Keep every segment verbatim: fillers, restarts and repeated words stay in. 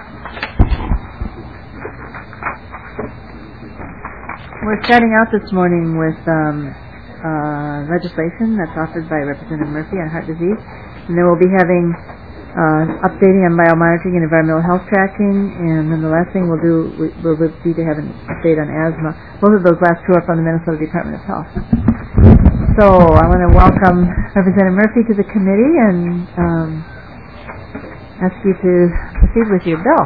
We're starting out this morning with um, uh, legislation that's offered by Representative Murphy on heart disease, and then we'll be having uh, updating on biomonitoring and environmental health tracking, and then the last thing we'll do will be to have an update on asthma. Both of those last two are from the Minnesota Department of Health. So I want to welcome Representative Murphy to the committee and um, ask you to proceed with your bill.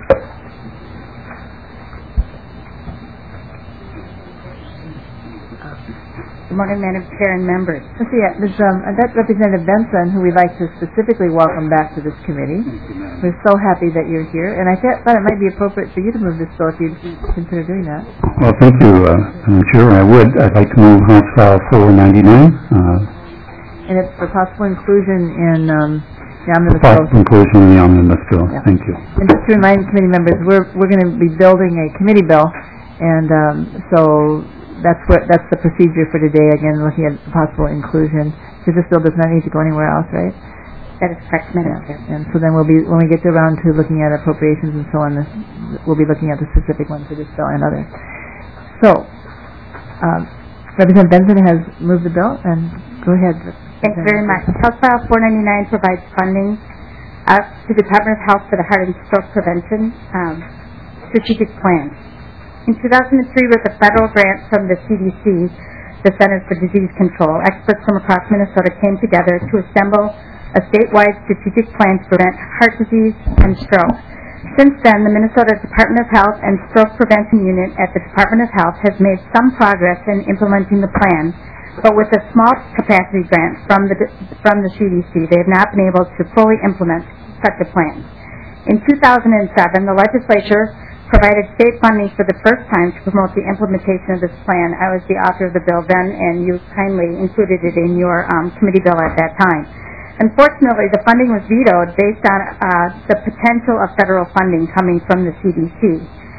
Good morning, Madam Chair and members. Let's see, uh, there's, um, uh, that's Representative Benson, who we'd like to specifically welcome back to this committee. We're so happy that you're here, and I th- thought it might be appropriate for you to move this bill if you'd consider doing that. Well, thank you, uh, Madam Chair. I would. I'd like to move House File four ninety-nine. Uh, and it's for possible inclusion in um, the omnibus bill. Possible inclusion in the omnibus bill. Yeah. Thank you. And just to remind committee members, we're we're going to be building a committee bill, and um, so. That's what that's the procedure for today. Again, looking at possible inclusion, because this bill does not need to go anywhere else, right? That is correct, Madam Chair. And so then we'll be when we get around to looking at appropriations and so on, this, we'll be looking at the specific ones for this bill and others. So, um, Representative Benson has moved the bill, and go ahead. Thank you very much. House File four ninety-nine provides funding uh, to the Department of Health for the Heart and Stroke Prevention um, Strategic Plan. In two thousand three, with a federal grant from the C D C, the Centers for Disease Control, experts from across Minnesota came together to assemble a statewide strategic plan to prevent heart disease and stroke. Since then, the Minnesota Department of Health and Stroke Prevention Unit at the Department of Health has made some progress in implementing the plan, but with a small capacity grant from the from the C D C, they have not been able to fully implement such a plan. In two thousand seven, the legislature provided state funding for the first time to promote the implementation of this plan. I was the author of the bill then, and you kindly included it in your um, committee bill at that time. Unfortunately, the funding was vetoed based on uh, the potential of federal funding coming from the C D C.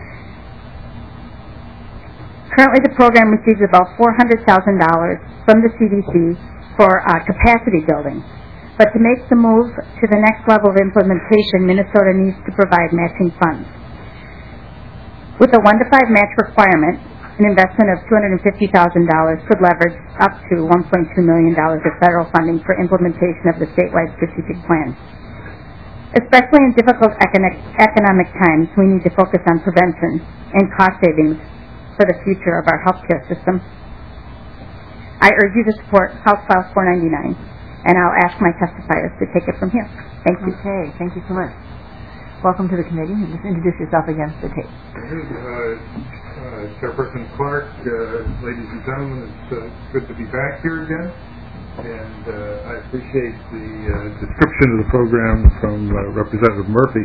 Currently, the program receives about four hundred thousand dollars from the C D C for uh, capacity building. But to make the move to the next level of implementation, Minnesota needs to provide matching funds. With a one to five match requirement, an investment of two hundred fifty thousand dollars could leverage up to one point two million dollars of federal funding for implementation of the statewide strategic plan. Especially in difficult economic times, we need to focus on prevention and cost savings for the future of our healthcare system. I urge you to support House File four ninety-nine, and I'll ask my testifiers to take it from here. Thank you. Okay, thank you so much. Welcome to the committee, and just introduce yourself again to the tape. Uh, uh, Chairperson Clark, uh, ladies and gentlemen, it's uh, good to be back here again, and uh, I appreciate the uh, description of the program from uh, Representative Murphy.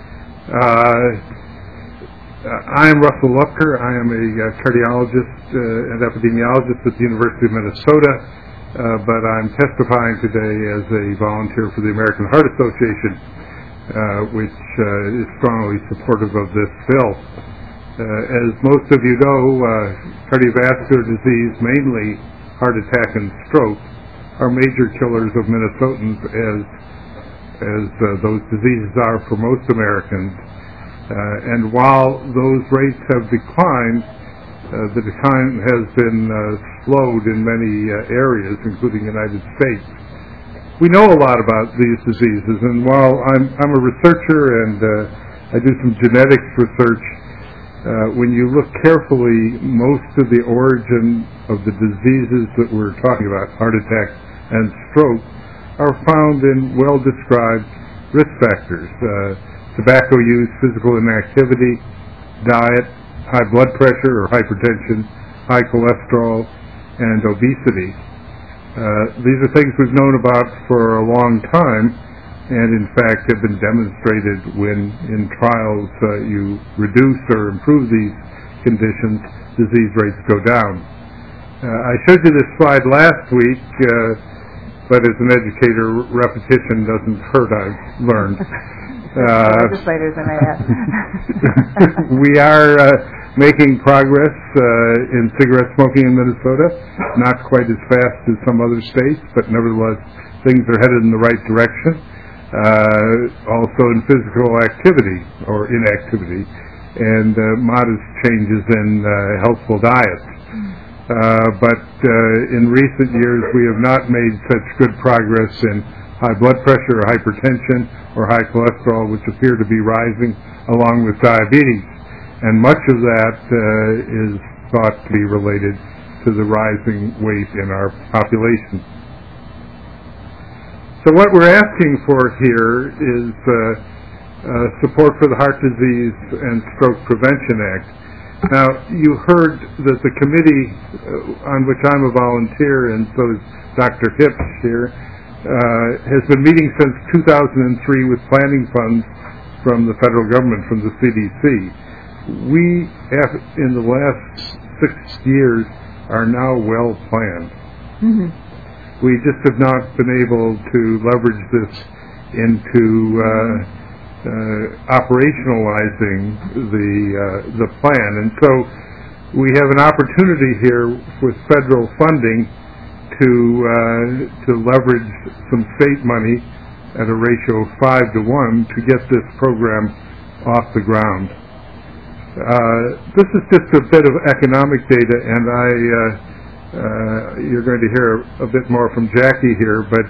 Uh, I am Russell Lupker. I am a uh, cardiologist uh, and epidemiologist at the University of Minnesota, uh, but I'm testifying today as a volunteer for the American Heart Association, Uh, which uh, is strongly supportive of this bill. Uh, as most of you know, uh, cardiovascular disease, mainly heart attack and stroke, are major killers of Minnesotans, as as uh, those diseases are for most Americans. Uh, and while those rates have declined, uh, the decline has been uh, slowed in many uh, areas, including the United States. We know a lot about these diseases, and while I'm, I'm a researcher and uh, I do some genetics research, uh, when you look carefully, most of the origin of the diseases that we're talking about, heart attack and stroke, are found in well-described risk factors. Uh, tobacco use, physical inactivity, diet, high blood pressure or hypertension, high cholesterol, and obesity. Uh, these are things we've known about for a long time, and in fact have been demonstrated when in trials uh, you reduce or improve these conditions, disease rates go down. Uh, I showed you this slide last week, uh, but as an educator, repetition doesn't hurt, I've learned. Uh, legislators and I we are uh, making progress uh, in cigarette smoking in Minnesota, not quite as fast as some other states, but nevertheless things are headed in the right direction. uh, also in physical activity or inactivity, and uh, modest changes in uh, healthful diets. Uh, but uh, in recent years, we have not made such good progress in high blood pressure or hypertension or high cholesterol, which appear to be rising along with diabetes. And much of that uh, is thought to be related to the rising weight in our population. So what we're asking for here is uh, uh, support for the Heart Disease and Stroke Prevention Act. Now, you heard that the committee uh, on which I'm a volunteer, and so is Doctor Hips here, uh, has been meeting since two thousand three with planning funds from the federal government, from the C D C. We, have, in the last six years, are now well planned. Mm-hmm. We just have not been able to leverage this into uh, uh, operationalizing the uh, the plan, and so we have an opportunity here with federal funding to uh, to leverage some state money at a ratio of five to one to get this program off the ground. Uh, this is just a bit of economic data, and I. Uh, Uh, you're going to hear a bit more from Jackie here, but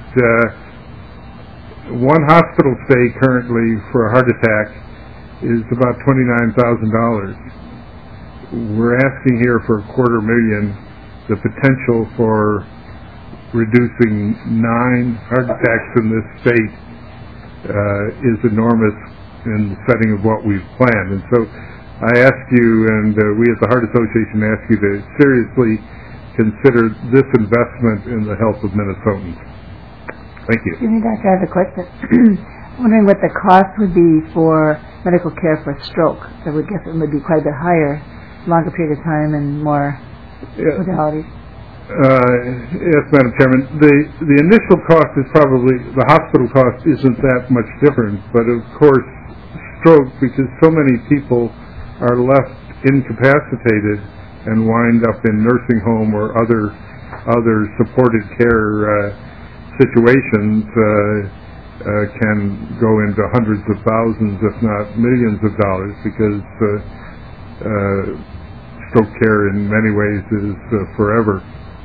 uh, one hospital stay currently for a heart attack is about twenty-nine thousand dollars. We're asking here for a quarter million. The potential for reducing nine heart attacks in this state uh, is enormous in the setting of what we've planned. And so I ask you, and uh, we at the Heart Association ask you to seriously consider this investment in the health of Minnesotans. Thank you. Excuse me, Doctor, I have a question. I'm wondering what the cost would be for medical care for stroke. I would guess it would be quite a bit higher, longer period of time and more yeah. modalities. Uh, yes, Madam Chairman. The the initial cost is probably, the hospital cost isn't that much different, but of course stroke, because so many people are left incapacitated and wind up in nursing home or other other supported care uh, situations, uh, uh, can go into hundreds of thousands, if not millions of dollars, because uh, uh, stroke care in many ways is uh, forever.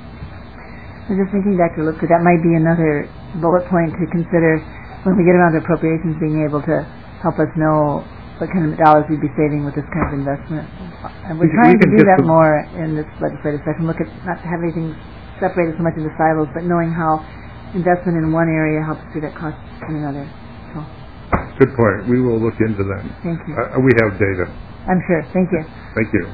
I was just thinking, Doctor Lipker, that might be another bullet point to consider when we get around to appropriations, being able to help us know what kind of dollars we'd be saving with this kind of investment. And we're we, trying we to do that some... more in this legislative session. Look at, not to have anything separated so much into silos, but knowing how investment in one area helps to that cost in another. So. Good point. We will look into that. Thank you. Uh, we have data. I'm sure. Thank you. Thank you.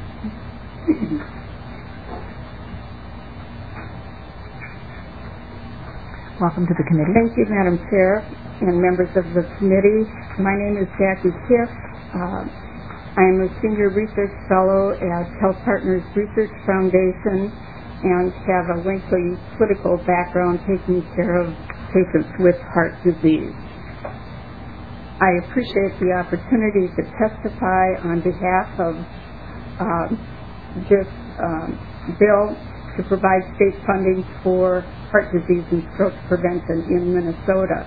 Welcome to the committee. Thank you, Madam Chair and members of the committee. My name is Jackie Kiff. Uh, I am a senior research fellow at Health Partners Research Foundation and have a lengthy political background taking care of patients with heart disease. I appreciate the opportunity to testify on behalf of um, this um, bill to provide state funding for heart disease and stroke prevention in Minnesota.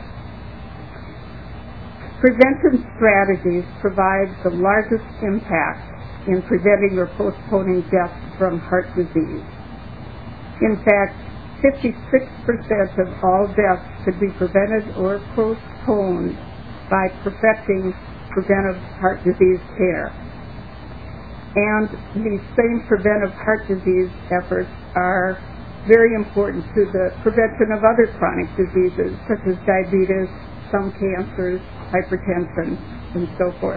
Prevention strategies provide the largest impact in preventing or postponing death from heart disease. In fact, fifty-six percent of all deaths could be prevented or postponed by perfecting preventive heart disease care. And these same preventive heart disease efforts are very important to the prevention of other chronic diseases, such as diabetes, some cancers, hypertension, and so forth.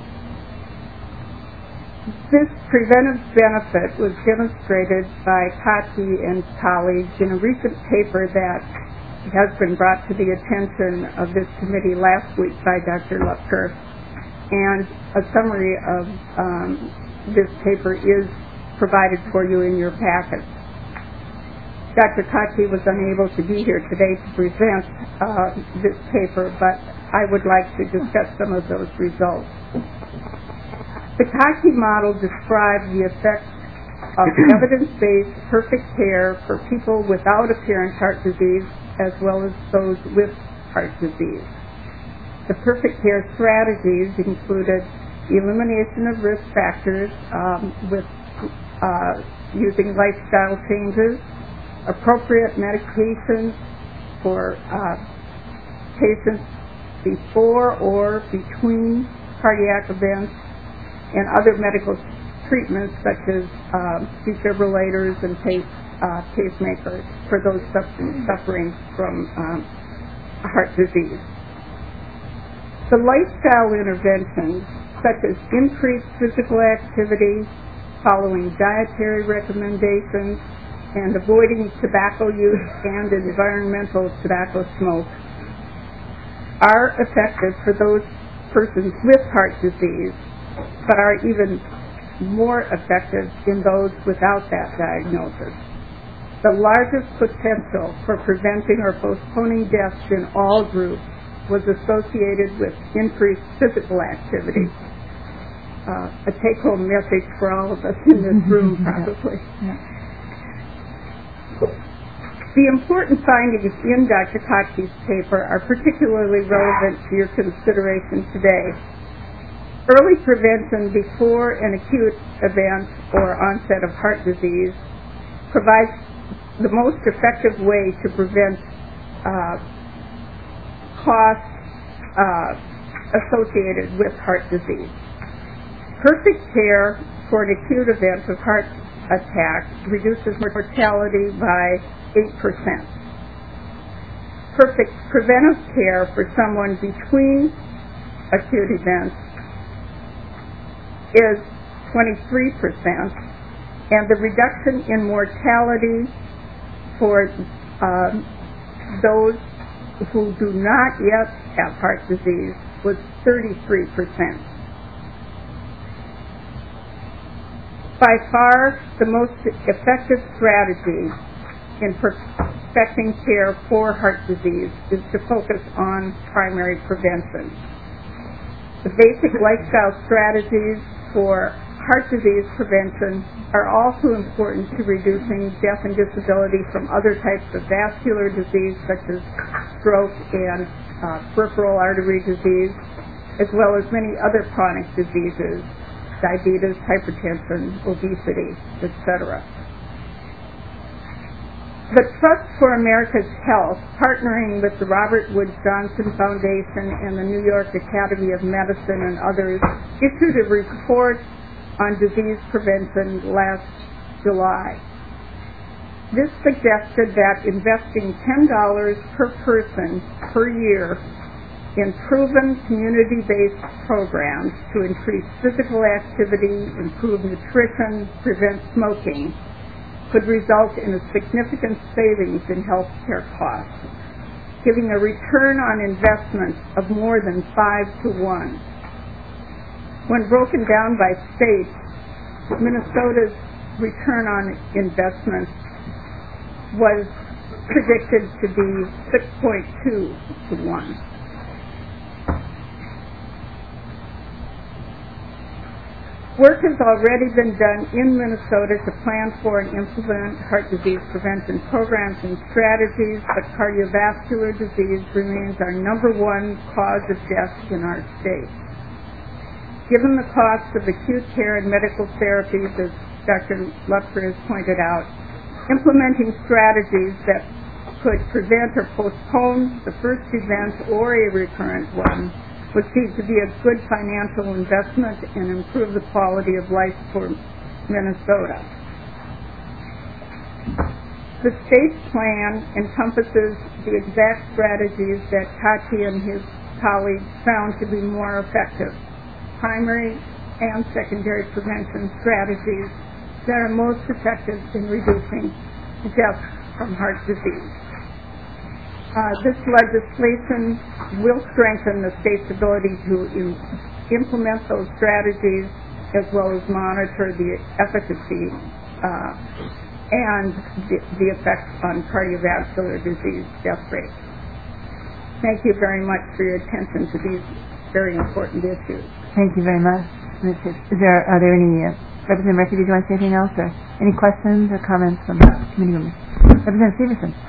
This preventive benefit was demonstrated by Kati and colleagues in a recent paper that has been brought to the attention of this committee last week by Doctor Lupker, and a summary of um, this paper is provided for you in your packet. Doctor Kati was unable to be here today to present uh, this paper, but I would like to discuss some of those results. The Kati model describes the effects of evidence-based perfect care for people without apparent heart disease as well as those with heart disease. The Perfect Care strategies included elimination of risk factors um, with uh, using lifestyle changes, appropriate medications for uh, patients before or between cardiac events, and other medical treatments such as um, defibrillators and pace, uh, pacemakers for those suffering from um, heart disease. The lifestyle interventions such as increased physical activity, following dietary recommendations, and avoiding tobacco use and environmental tobacco smoke are effective for those persons with heart disease, but are even more effective in those without that diagnosis. The largest potential for preventing or postponing deaths in all groups was associated with increased physical activity. Uh, a take-home message for all of us in this room, probably. Yeah. The important findings in Doctor Kottke's paper are particularly relevant to your consideration today. Early prevention before an acute event or onset of heart disease provides the most effective way to prevent uh, costs uh, associated with heart disease. Perfect care for an acute event of heart attack reduces mortality by eight percent. Perfect preventive care for someone between acute events is twenty-three percent, and the reduction in mortality for um, those who do not yet have heart disease was thirty-three percent. By far, the most effective strategy in perfecting care for heart disease is to focus on primary prevention. The basic lifestyle strategies for heart disease prevention are also important to reducing death and disability from other types of vascular disease such as stroke and uh, peripheral artery disease, as well as many other chronic diseases, diabetes, hypertension, obesity, et cetera. The Trust for America's Health, partnering with the Robert Wood Johnson Foundation and the New York Academy of Medicine and others, issued a report on disease prevention last July. This suggested that investing ten dollars per person per year in proven community-based programs to increase physical activity, improve nutrition, prevent smoking, could result in a significant savings in health care costs, giving a return on investment of more than five to one. When broken down by state, Minnesota's return on investment was predicted to be six point two to one. Work has already been done in Minnesota to plan for and implement heart disease prevention programs and strategies, but cardiovascular disease remains our number one cause of death in our state. Given the cost of acute care and medical therapies, as Doctor Lupker has pointed out, implementing strategies that could prevent or postpone the first event or a recurrent one would seem to be a good financial investment and improve the quality of life for Minnesota. The state's plan encompasses the exact strategies that Kottke and his colleagues found to be more effective, primary and secondary prevention strategies that are most effective in reducing death from heart disease. Uh, this legislation will strengthen the state's ability to in, implement those strategies as well as monitor the efficacy uh, and the, the effects on cardiovascular disease death rates. Thank you very much for your attention to these very important issues. Thank you very much. Is there, are there any, uh, Representative Murphy, did you want to say anything else, or any questions or comments from the committee members? Representative Stevenson.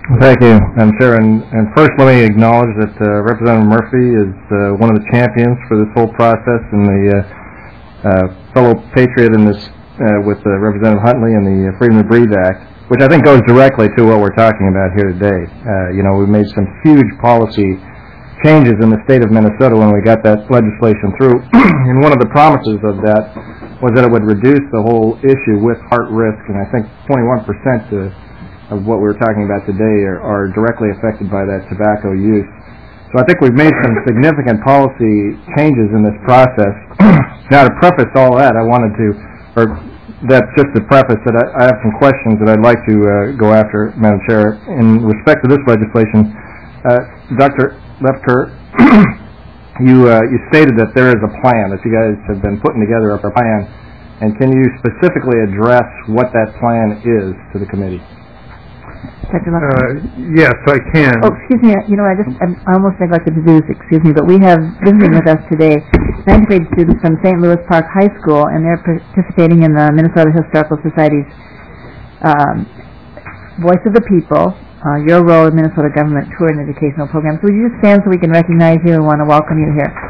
Thank you, Madam Chair. And, and first, let me acknowledge that uh, Representative Murphy is uh, one of the champions for this whole process, and the uh, uh, fellow patriot in this uh, with uh, Representative Huntley and the Freedom to Breathe Act, which I think goes directly to what we're talking about here today. Uh, you know, we made some huge policy changes in the state of Minnesota when we got that legislation through, and one of the promises of that was that it would reduce the whole issue with heart risk, and I think twenty-one percent uh, of what we were talking about today are, are directly affected by that tobacco use. So I think we've made some significant policy changes in this process. Now, to preface all that, I wanted to, or that's just to preface that I, I have some questions that I'd like to uh, go after, Madam Chair. In respect to this legislation, uh, Doctor Lefker, you uh, you stated that there is a plan, that you guys have been putting together a plan, and can you specifically address what that plan is to the committee? Doctor Uh, Lefker? yes, I can. Oh, excuse me. You know, I just I'm, I almost neglected to do this. Excuse me, but we have visiting with us today ninth grade students from Saint Louis Park High School, and they're participating in the Minnesota Historical Society's um, Voice of the People, uh, Your Role in Minnesota Government Tour and Educational Programs. Would you just stand so we can recognize you and want to welcome you here?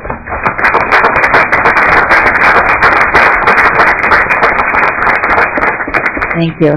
Thank you.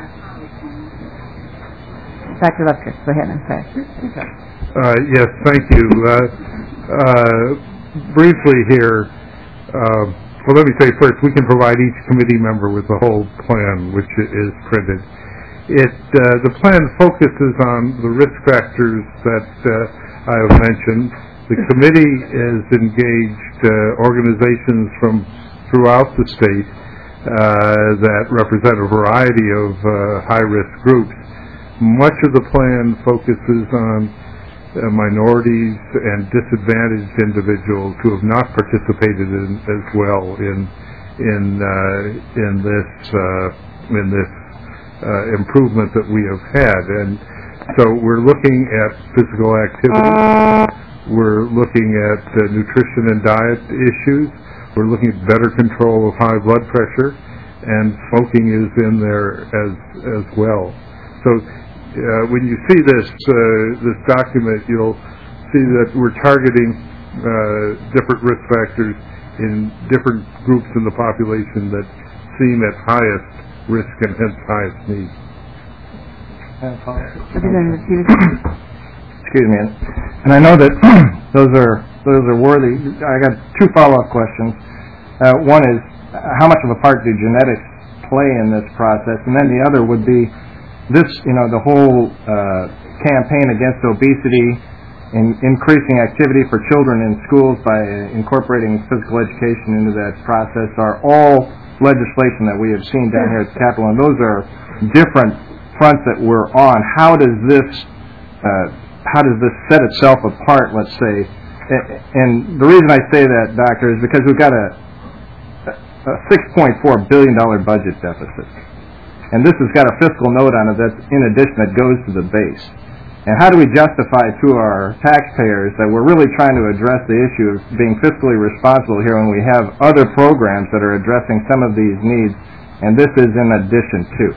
Doctor Lefker, go ahead. I'm sorry. Uh, yes, thank you. Uh, uh, briefly here, uh, well, let me say first, we can provide each committee member with the whole plan, which is printed. It uh, the plan focuses on the risk factors that uh, I have mentioned. The committee has engaged uh, organizations from throughout the state uh, that represent a variety of uh, high-risk groups. Much of the plan focuses on uh, minorities and disadvantaged individuals who have not participated in, as well in in uh, in this uh, in this uh, improvement that we have had. And so we're looking at physical activity. We're looking at uh, nutrition and diet issues. We're looking at better control of high blood pressure, and smoking is in there as as well. So. Uh, when you see this uh, this document, you'll see that we're targeting uh, different risk factors in different groups in the population that seem at highest risk and hence highest need. Excuse me, and I know that those are those are worthy. I got two follow-up questions. Uh, one is, how much of a part do genetics play in this process, and then the other would be. This, you know, the whole uh, campaign against obesity, in increasing activity for children in schools by incorporating physical education into that process are all legislation that we have seen down here at the Capitol, and those are different fronts that we're on. How does this, uh, how does this set itself apart, let's say? And the reason I say that, Doctor, is because we've got a, a six point four billion dollars budget deficit. And this has got a fiscal note on it that's in addition that goes to the base. And how do we justify to our taxpayers that we're really trying to address the issue of being fiscally responsible here when we have other programs that are addressing some of these needs, and this is in addition to?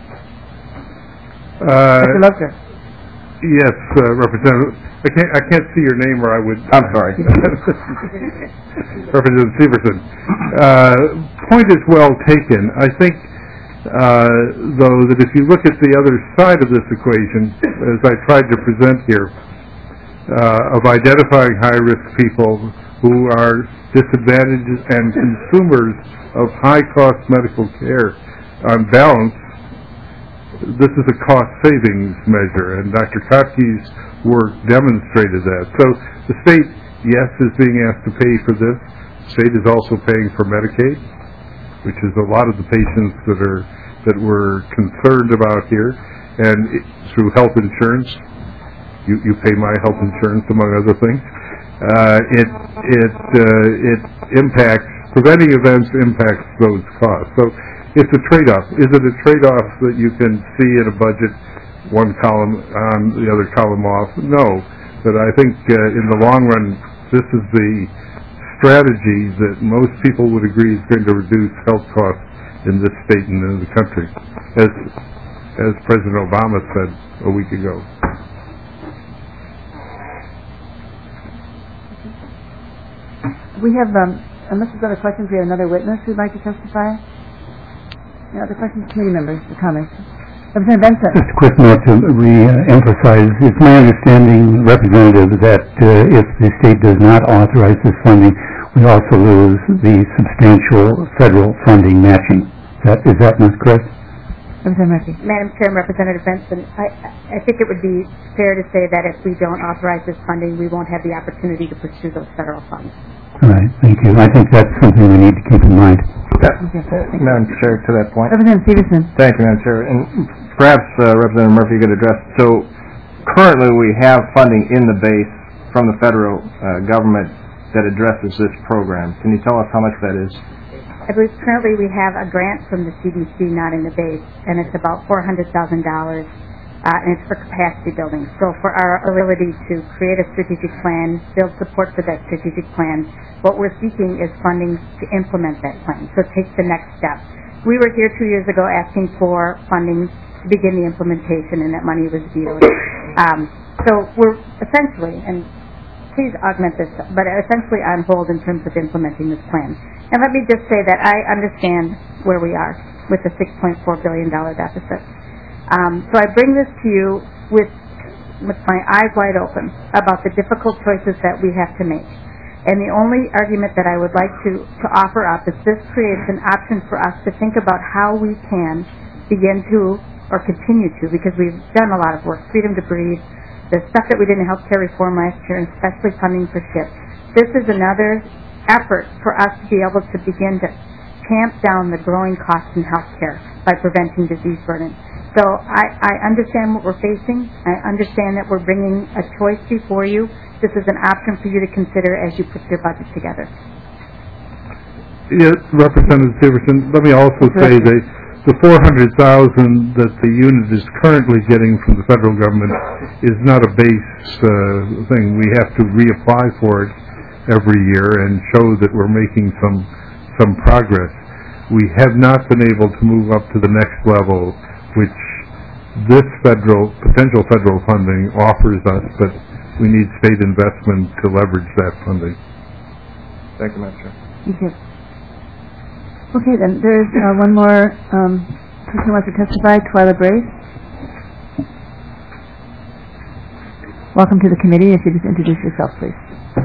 Uh, Doctor Lefker. Yes, uh, Representative. I can't I can't see your name, or I would. I'm sorry. Representative Severson. Uh, point is well taken. I think. Uh, though that if you look at the other side of this equation, as I tried to present here, uh, of identifying high-risk people who are disadvantaged and consumers of high-cost medical care, on balance, this is a cost savings measure, and Doctor Kotke's work demonstrated that. So the state, yes, is being asked to pay for this. The state is also paying for Medicaid, which is a lot of the patients that are that we're concerned about here, and it, through health insurance, you, you pay my health insurance among other things. Uh, it it uh, it impacts preventing events impacts those costs. So it's a trade-off. Is it a trade-off that you can see in a budget, one column on, the other column off? No, but I think uh, in the long run, this is the strategy that most people would agree is going to reduce health costs in this state and in the country. As as President Obama said a week ago. We have, um, unless there's other questions, we have another witness who'd like to testify. Any other questions, committee members, or comments? Representative Benson. Just a quick note to re-emphasize. It's my understanding, Representative, that uh, if the state does not authorize this funding, we also lose the substantial federal funding matching. Is that, is that not correct? Representative Murphy. Madam Chair and Representative Benson, I, I think it would be fair to say that if we don't authorize this funding, we won't have the opportunity to pursue those federal funds. All right, thank you. I think that's something we need to keep in mind. That, Madam Chair, to that point. Representative Stevenson. Thank you, Madam Chair. And perhaps uh, Representative Murphy could address. So currently we have funding in the base from the federal uh, government that addresses this program. Can you tell us how much that is? I believe currently we have a grant from the C D C not in the base, and it's about four hundred thousand dollars, uh, and it's for capacity building. So for our ability to create a strategic plan, build support for that strategic plan, what we're seeking is funding to implement that plan, so take the next step. We were here two years ago asking for funding to begin the implementation, and that money was vetoed. Um, so we're essentially, and please augment this, but essentially on hold in terms of implementing this plan. And let me just say that I understand where we are with the six point four billion dollars deficit. Um, so I bring this to you with, with my eyes wide open about the difficult choices that we have to make. And the only argument that I would like to, to offer up is this creates an option for us to think about how we can begin to, or continue to, because we've done a lot of work, freedom to breathe, the stuff that we did in healthcare reform last year, and especially funding for SHIP. This is another effort for us to be able to begin to tamp down the growing costs in healthcare by preventing disease burden. So I, I understand what we're facing. I understand that we're bringing a choice before you. This is an option for you to consider as you put your budget together. Yes, Representative Stevenson, let me also say that the four hundred thousand dollars that the unit is currently getting from the federal government is not a base uh, thing. We have to reapply for it every year and show that we're making some some progress. We have not been able to move up to the next level, which this federal, potential federal funding offers us, but we need state investment to leverage that funding. Thank you, Madam Chair. Thank you. Okay, then there's uh, one more um, person who wants to testify, Twyla Brace. Welcome to the committee. If you just introduce yourself, please.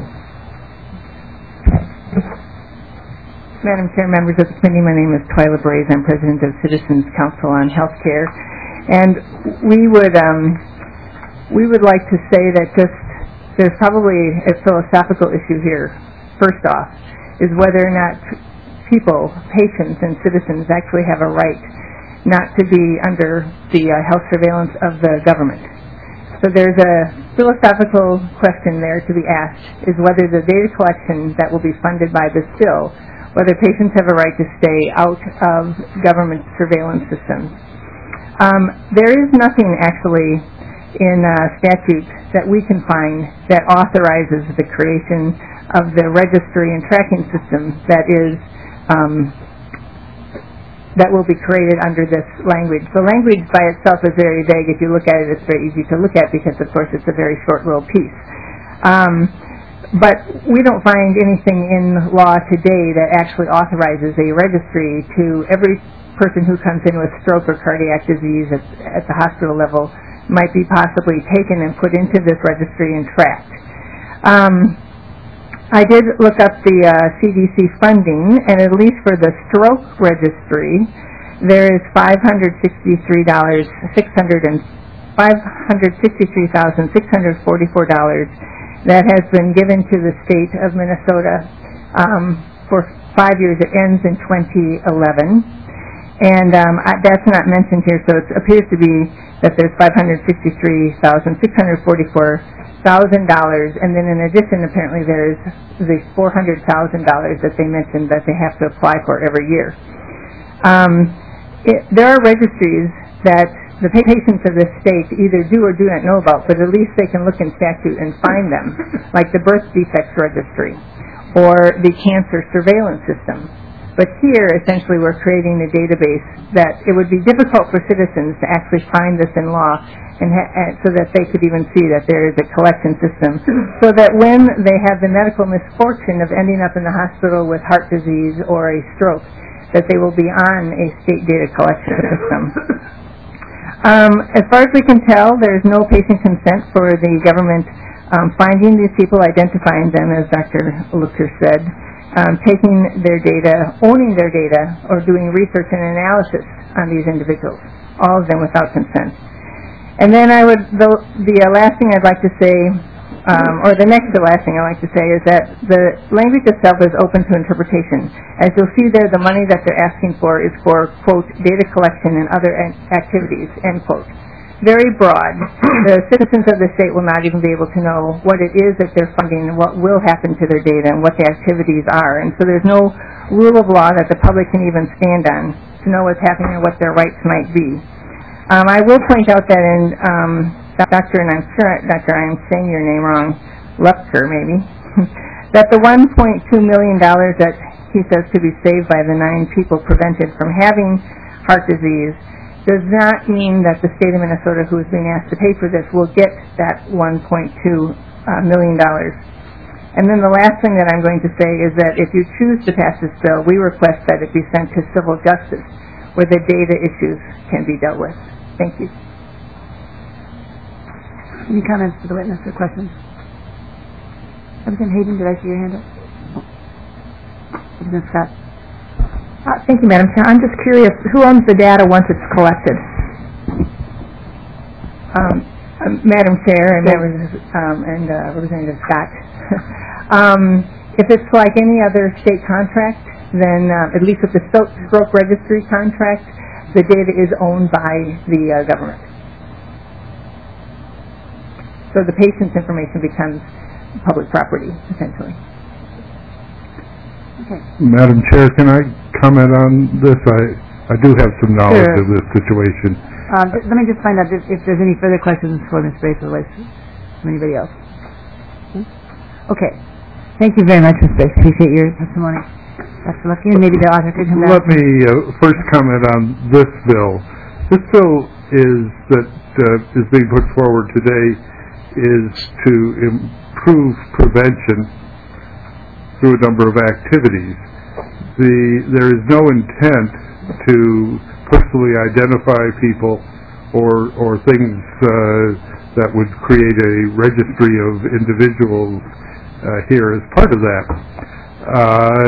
Madam Chair, members of the committee, my name is Twyla Brace. I'm president of Citizens Council on Healthcare, and we would um, we would like to say that just there's probably a philosophical issue here. First off, is whether or not people, patients, and citizens actually have a right not to be under the uh, health surveillance of the government. So there's a philosophical question there to be asked: is whether the data collection that will be funded by this bill, whether patients have a right to stay out of government surveillance systems. Um, there is nothing actually in uh, statute that we can find that authorizes the creation of the registry and tracking system that is um, that will be created under this language. The language by itself is very vague. If you look at it, it's very easy to look at because, of course, it's a very short little piece. Um, But we don't find anything in law today that actually authorizes a registry to every person who comes in with stroke or cardiac disease at, at the hospital level might be possibly taken and put into this registry and tracked. Um, I did look up the uh, C D C funding, and at least for the stroke registry, there is five hundred sixty-three thousand six hundred forty-four dollars that has been given to the state of Minnesota um, for five years. It ends in twenty eleven. And um, I, that's not mentioned here, so it appears to be that there's five hundred sixty-three thousand six hundred forty-four dollars, and then in addition, apparently there's the four hundred thousand dollars that they mentioned that they have to apply for every year. Um, it, there are registries that the patients of this state either do or do not know about, but at least they can look in statute and find them, like the birth defects registry or the cancer surveillance system. But here, essentially, we're creating a database that it would be difficult for citizens to actually find this in law, and, ha- and so that they could even see that there is a collection system, so that when they have the medical misfortune of ending up in the hospital with heart disease or a stroke, that they will be on a state data collection system. Um, as far as we can tell, there is no patient consent for the government um, finding these people, identifying them, as Doctor Lutker said, Um, taking their data, owning their data, or doing research and analysis on these individuals, all of them without consent. And then I would, the, the uh, last thing I'd like to say, um, or the next to last thing I'd like to say is that the language itself is open to interpretation. As you'll see there, the money that they're asking for is for, quote, data collection and other an- activities, end quote. Very broad. The citizens of the state will not even be able to know what it is that they're funding and what will happen to their data and what the activities are. And so there's no rule of law that the public can even stand on to know what's happening and what their rights might be. Um, I will point out that in um, Doctor, and I'm sure, Doctor, I'm saying your name wrong, Lupker maybe, that the one point two million dollars that he says could be saved by the nine people prevented from having heart disease does not mean that the state of Minnesota, who is being asked to pay for this, will get that one point two million dollars. And then the last thing that I'm going to say is that if you choose to pass this bill, we request that it be sent to civil justice, where the data issues can be dealt with. Thank you. Any comments to the witness or questions? Representative Hayden, did I see your hand up? Representative Scott. Uh, thank you, Madam Chair. I'm just curious, who owns the data once it's collected? Um, uh, Madam Chair and members um, and uh, Representative Scott. um, if it's like any other state contract, then uh, at least with the stroke, stroke registry contract, the data is owned by the uh, government. So the patient's information becomes public property, essentially. Okay. Madam Chair, can I comment on this? I, I do have some knowledge Sure. of this situation. Um, th- let me just find out if, if there's any further questions for Miz Braithwaite from anybody else. Hmm? Okay. Thank you very much, Miz Braithwaite. Appreciate your testimony. Doctor Lufkin, maybe the author could come back. Let me uh, first comment on this bill. This bill is that uh, is being put forward today is to improve prevention through a number of activities. The, there is no intent to personally identify people or, or things uh, that would create a registry of individuals uh, here as part of that. Uh,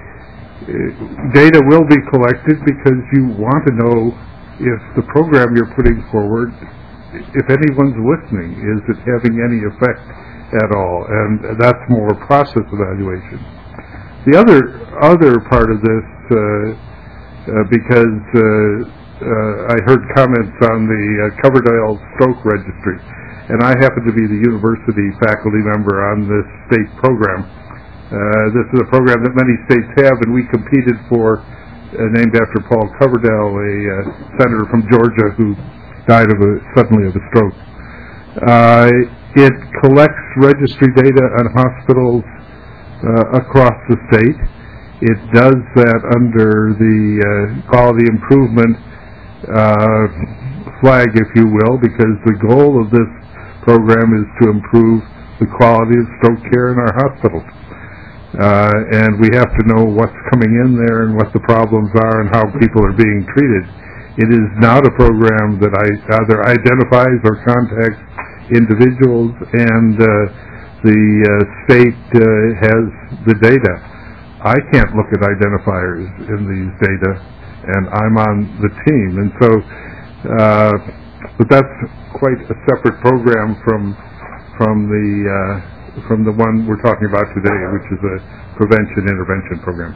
data will be collected because you want to know if the program you're putting forward, if anyone's listening, is it having any effect at all, and that's more process evaluation. The other other part of this, uh, uh, because uh, uh, I heard comments on the uh, Coverdale Stroke Registry, and I happen to be the university faculty member on this state program. Uh, this is a program that many states have, and we competed for, uh, named after Paul Coverdale, a uh, senator from Georgia who died of a, suddenly of a stroke. Uh, It collects registry data on hospitals uh, across the state. It does that under the uh, quality improvement uh, flag, if you will, because the goal of this program is to improve the quality of stroke care in our hospitals. Uh, and we have to know what's coming in there and what the problems are and how people are being treated. It is not a program that I either identifies or contacts individuals, and uh, the uh, state uh, has the data. I can't look at identifiers in these data, and I'm on the team. And so, uh, but that's quite a separate program from from the uh, from the one we're talking about today, which is a prevention intervention program.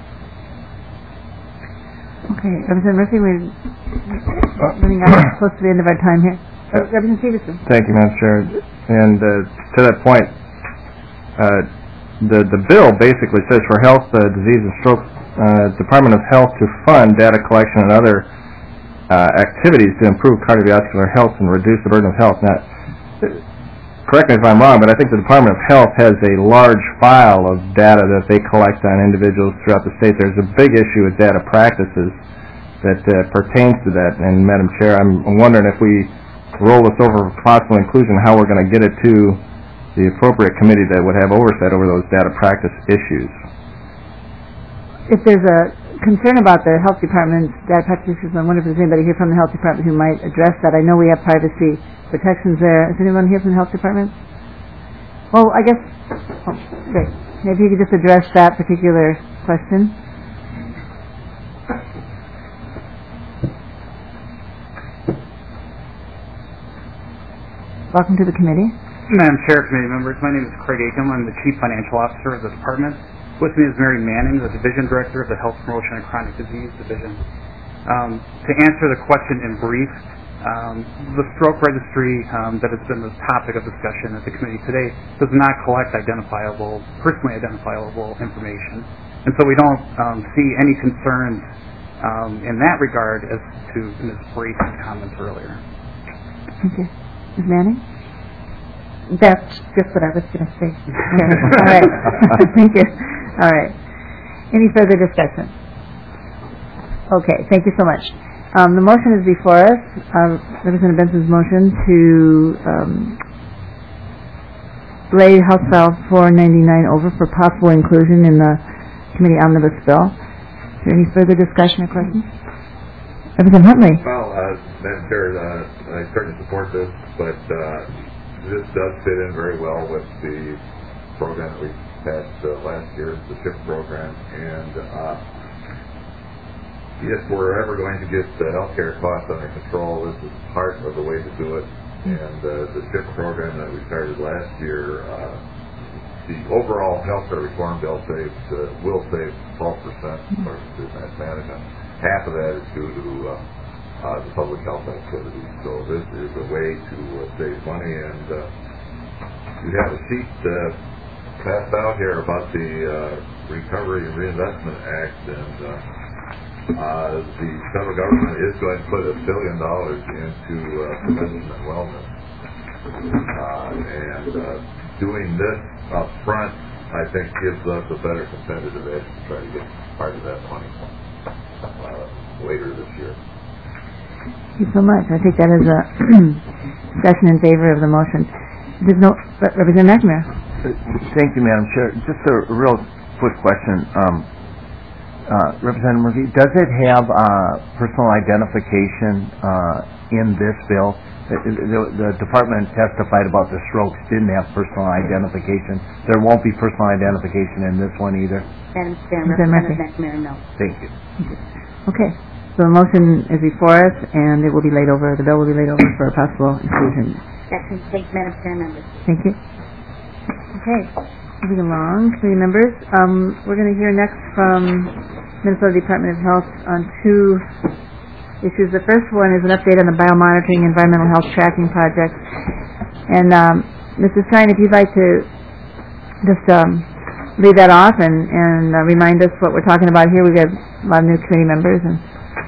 Okay, Representative Murphy, we're running out close to the end of our time here. Uh, Representative Stevenson. Thank you, Madam Chair. And uh, to that point, uh, the the bill basically says for health, uh, disease, and stroke, uh, Department of Health to fund data collection and other uh, activities to improve cardiovascular health and reduce the burden of health. Now, correct me if I'm wrong, but I think the Department of Health has a large file of data that they collect on individuals throughout the state. There's a big issue with data practices that uh, pertains to that. And, Madam Chair, I'm wondering if we roll this over for possible inclusion, how we're going to get it to the appropriate committee that would have oversight over those data practice issues. If there's a concern about the health department's data practices, I wonder if there's anybody here from the health department who might address that. I know we have privacy protections there. Is anyone here from the health department? Well, I guess, oh, great. Maybe you could just address that particular question. Welcome to the committee. Madam Chair, committee members, my name is Craig Acom. I'm the Chief Financial Officer of the department. With me is Mary Manning, the Division Director of the Health Promotion and Chronic Disease Division. Um, to answer the question in brief, um, the stroke registry um, that has been the topic of discussion at the committee today does not collect identifiable, personally identifiable information. And so we don't um, see any concerns um, in that regard as to Miz Brace's comments earlier. Okay. Miz Manning? That's just what I was going to say. Okay. All right. Thank you. All right. Any further discussion? Okay. Thank you so much. Um, the motion is before us. Uh, Representative Benson's motion to um, lay House File four ninety-nine over for possible inclusion in the committee omnibus bill. Is there any further discussion or questions? Representative Huntley. Well, uh, Madam Chair, uh, I certainly support this, but uh, this does fit in very well with the program that we passed uh, last year, the SHIP program, and uh, if we're ever going to get the healthcare costs under control, this is part of the way to do it. And uh, the SHIP program that we started last year, uh, the overall healthcare reform bill saves, uh, will save twelve percent according to mathematics. Half of that is due to uh, uh, the public health activities. So this is a way to uh, save money. And uh, we have a sheet uh, passed out here about the uh, Recovery and Reinvestment Act, and uh, uh, the federal government is going to put a billion dollars into uh, prevention and wellness. Uh, and uh, doing this up front, I think, gives us a better competitive edge to try to get part of that money uh, later this year. Thank you so much. I think that is a discussion in favor of the motion. There's no Representative McNamara. Thank you, Madam Chair. Just a real quick question. Um, uh, Representative Murphy, does it have uh, personal identification uh, in this bill? The, the, the department testified about the strokes didn't have personal identification. There won't be personal identification in this one either? Madam Chair, Representative McNamara, no. Thank you. Okay. So the motion is before us, and it will be laid over, the bill will be laid over for a possible inclusion. That concludes Madam Chair, members. Thank you. Okay. Moving along, committee members. Um, we're going to hear next from Minnesota Department of Health on two issues. The first one is an update on the biomonitoring environmental health tracking project. And um, Missus Stein, if you'd like to just um, lead that off and, and uh, remind us what we're talking about here. We've got a lot of new committee members, and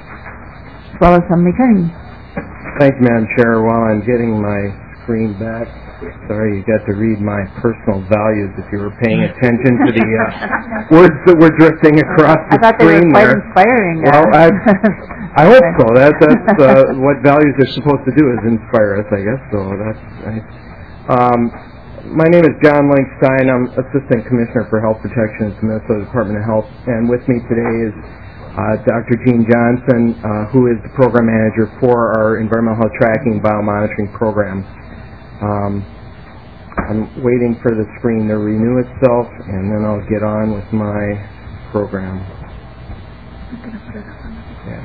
as well as some returning. Thank you, Madam Chair. While I'm getting my screen back, sorry, you got to read my personal values if you were paying attention to the uh, words that were drifting across the I thought they screen were quite there. inspiring. Well, I, I hope so. That, that's uh, what values are supposed to do, is inspire us, I guess. So that's nice. Um, my name is John Linkstein. I'm Assistant Commissioner for Health Protection at the Minnesota Department of Health, and with me today is uh, Doctor Gene Johnson, uh, who is the Program Manager for our Environmental Health Tracking and Biomonitoring Program. Um, I'm waiting for the screen to renew itself, and then I'll get on with my program. Yeah.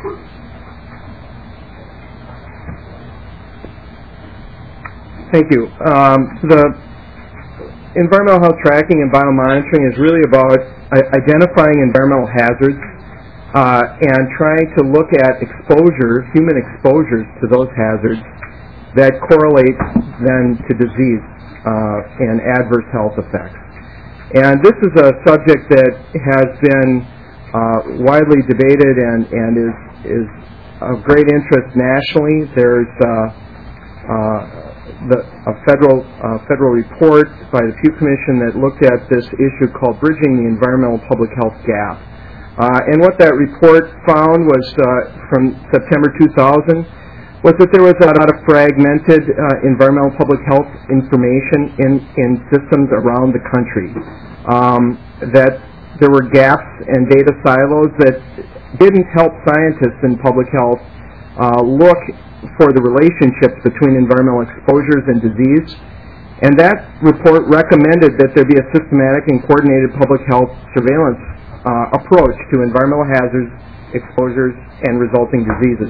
Thank you. Um, the environmental health tracking and biomonitoring is really about identifying environmental hazards uh, and trying to look at exposure, human exposures to those hazards that correlate then to disease uh, and adverse health effects. And this is a subject that has been uh, widely debated and, and is, is of great interest nationally. There's uh, uh, the, a federal uh, federal report by the Pew Commission that looked at this issue called Bridging the Environmental Public Health Gap. Uh, and what that report found was uh, from September two thousand was that there was a lot of fragmented uh, environmental public health information in, in systems around the country. Um, that there were gaps and data silos that didn't help scientists in public health uh, look for the relationships between environmental exposures and disease. And that report recommended that there be a systematic and coordinated public health surveillance uh, approach to environmental hazards, exposures, and resulting diseases.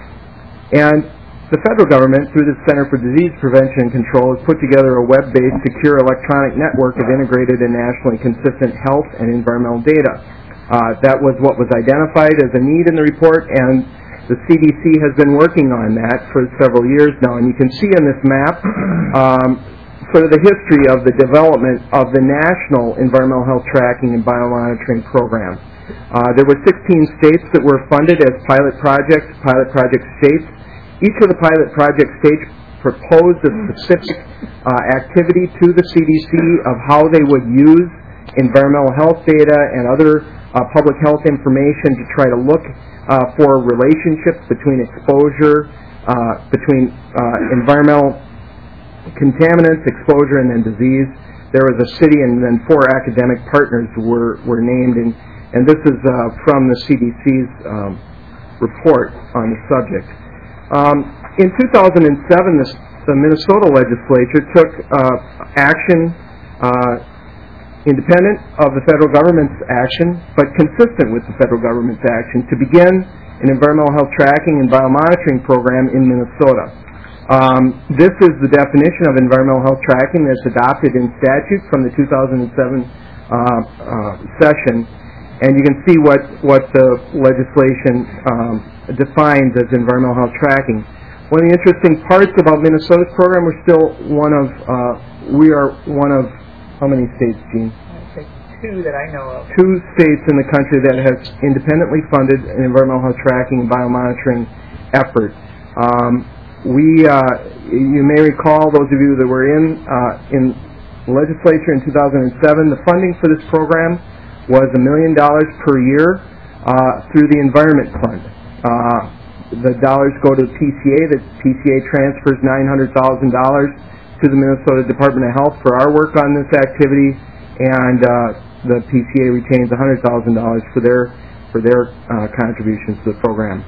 And the federal government, through the Center for Disease Prevention and Control, has put together a web-based, secure electronic network of integrated and nationally consistent health and environmental data. Uh, that was what was identified as a need in the report, and the C D C has been working on that for several years now. And you can see in this map um, sort of the history of the development of the National Environmental Health Tracking and Biomonitoring Program. Uh, there were sixteen states that were funded as pilot projects, pilot project states. Each of the pilot project states proposed a specific uh, activity to the C D C of how they would use environmental health data and other uh, public health information to try to look uh, for relationships between exposure, uh, between uh, environmental contaminants, exposure, and then disease. There was a city and then four academic partners were, were named, and, and this is uh, from the C D C's um, report on the subject. Um, in two thousand seven, this, the Minnesota legislature took uh, action uh, independent of the federal government's action, but consistent with the federal government's action, to begin an environmental health tracking and biomonitoring program in Minnesota. Um, this is the definition of environmental health tracking that's adopted in statute from the two thousand seven uh, uh, session, and you can see what, what the legislation um, defines as environmental health tracking. One of the interesting parts about Minnesota's program, we're still one of, uh, we are one of, how many states, Gene? Two that I know of. Two states in the country that has independently funded an environmental health tracking and biomonitoring effort. Um, we, uh, you may recall, those of you that were in, uh, in the legislature in two thousand seven, the funding for this program was a million dollars per year uh, through the Environment Fund. Uh, the dollars go to the P C A. The P C A transfers nine hundred thousand dollars to the Minnesota Department of Health for our work on this activity, and uh, the P C A retains one hundred thousand dollars for their for their uh, contributions to the program.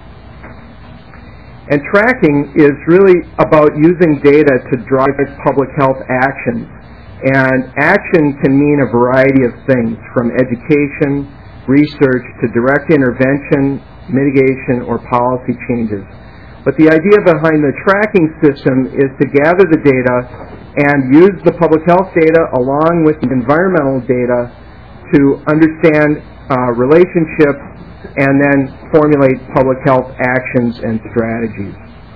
And tracking is really about using data to drive public health actions. And action can mean a variety of things, from education, research, to direct intervention, mitigation, or policy changes. But the idea behind the tracking system is to gather the data and use the public health data along with the environmental data to understand uh, relationships and then formulate public health actions and strategies.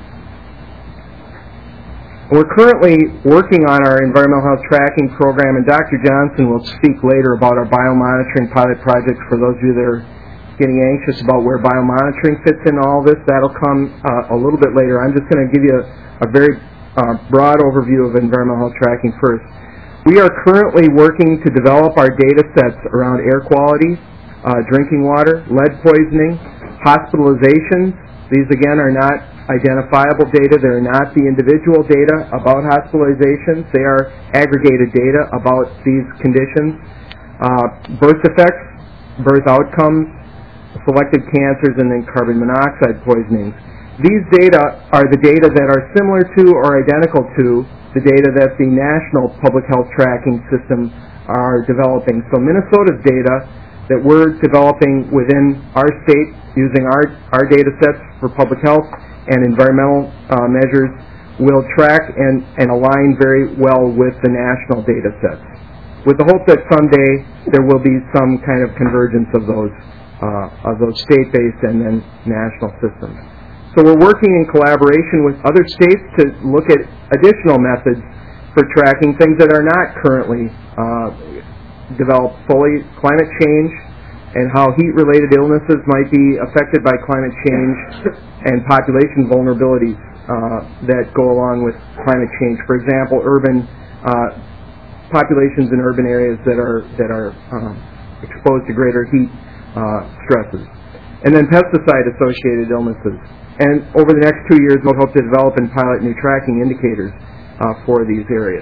We're currently working on our environmental health tracking program, and Doctor Johnson will speak later about our biomonitoring pilot project. For those of you that are getting anxious about where biomonitoring fits in all this, that'll come uh, a little bit later. I'm just going to give you a, a very uh, broad overview of environmental health tracking first. We are currently working to develop our data sets around air quality, uh, drinking water, lead poisoning, hospitalizations. These, again, are not identifiable data. They're not the individual data about hospitalizations. They are aggregated data about these conditions. Uh, birth effects, birth outcomes, selected cancers, and then carbon monoxide poisonings. These data are the data that are similar to or identical to the data that the National Public Health Tracking System are developing. So Minnesota's data that we're developing within our state using our, our data sets for public health and environmental uh, measures will track and, and align very well with the national data sets, with the hope that someday there will be some kind of convergence of those uh, of those state-based and then national systems. So we're working in collaboration with other states to look at additional methods for tracking things that are not currently uh, developed fully. Climate change and how heat-related illnesses might be affected by climate change and population vulnerabilities. uh, that go along with climate change. For example, urban uh, populations in urban areas that are that are um, exposed to greater heat uh, stresses, and then pesticide-associated illnesses. And over the next two years, we'll hope to develop and pilot new tracking indicators uh, for these areas.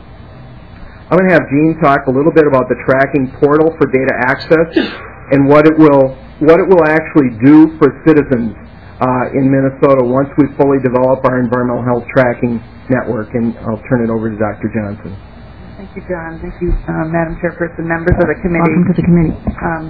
I'm going to have Jean talk a little bit about the tracking portal for data access and what it will what it will actually do for citizens uh, in Minnesota once we fully develop our environmental health tracking network. And I'll turn it over to Doctor Johnson. Thank you, John. Thank you, uh, Madam Chairperson, members of the committee. Welcome to the committee. Um,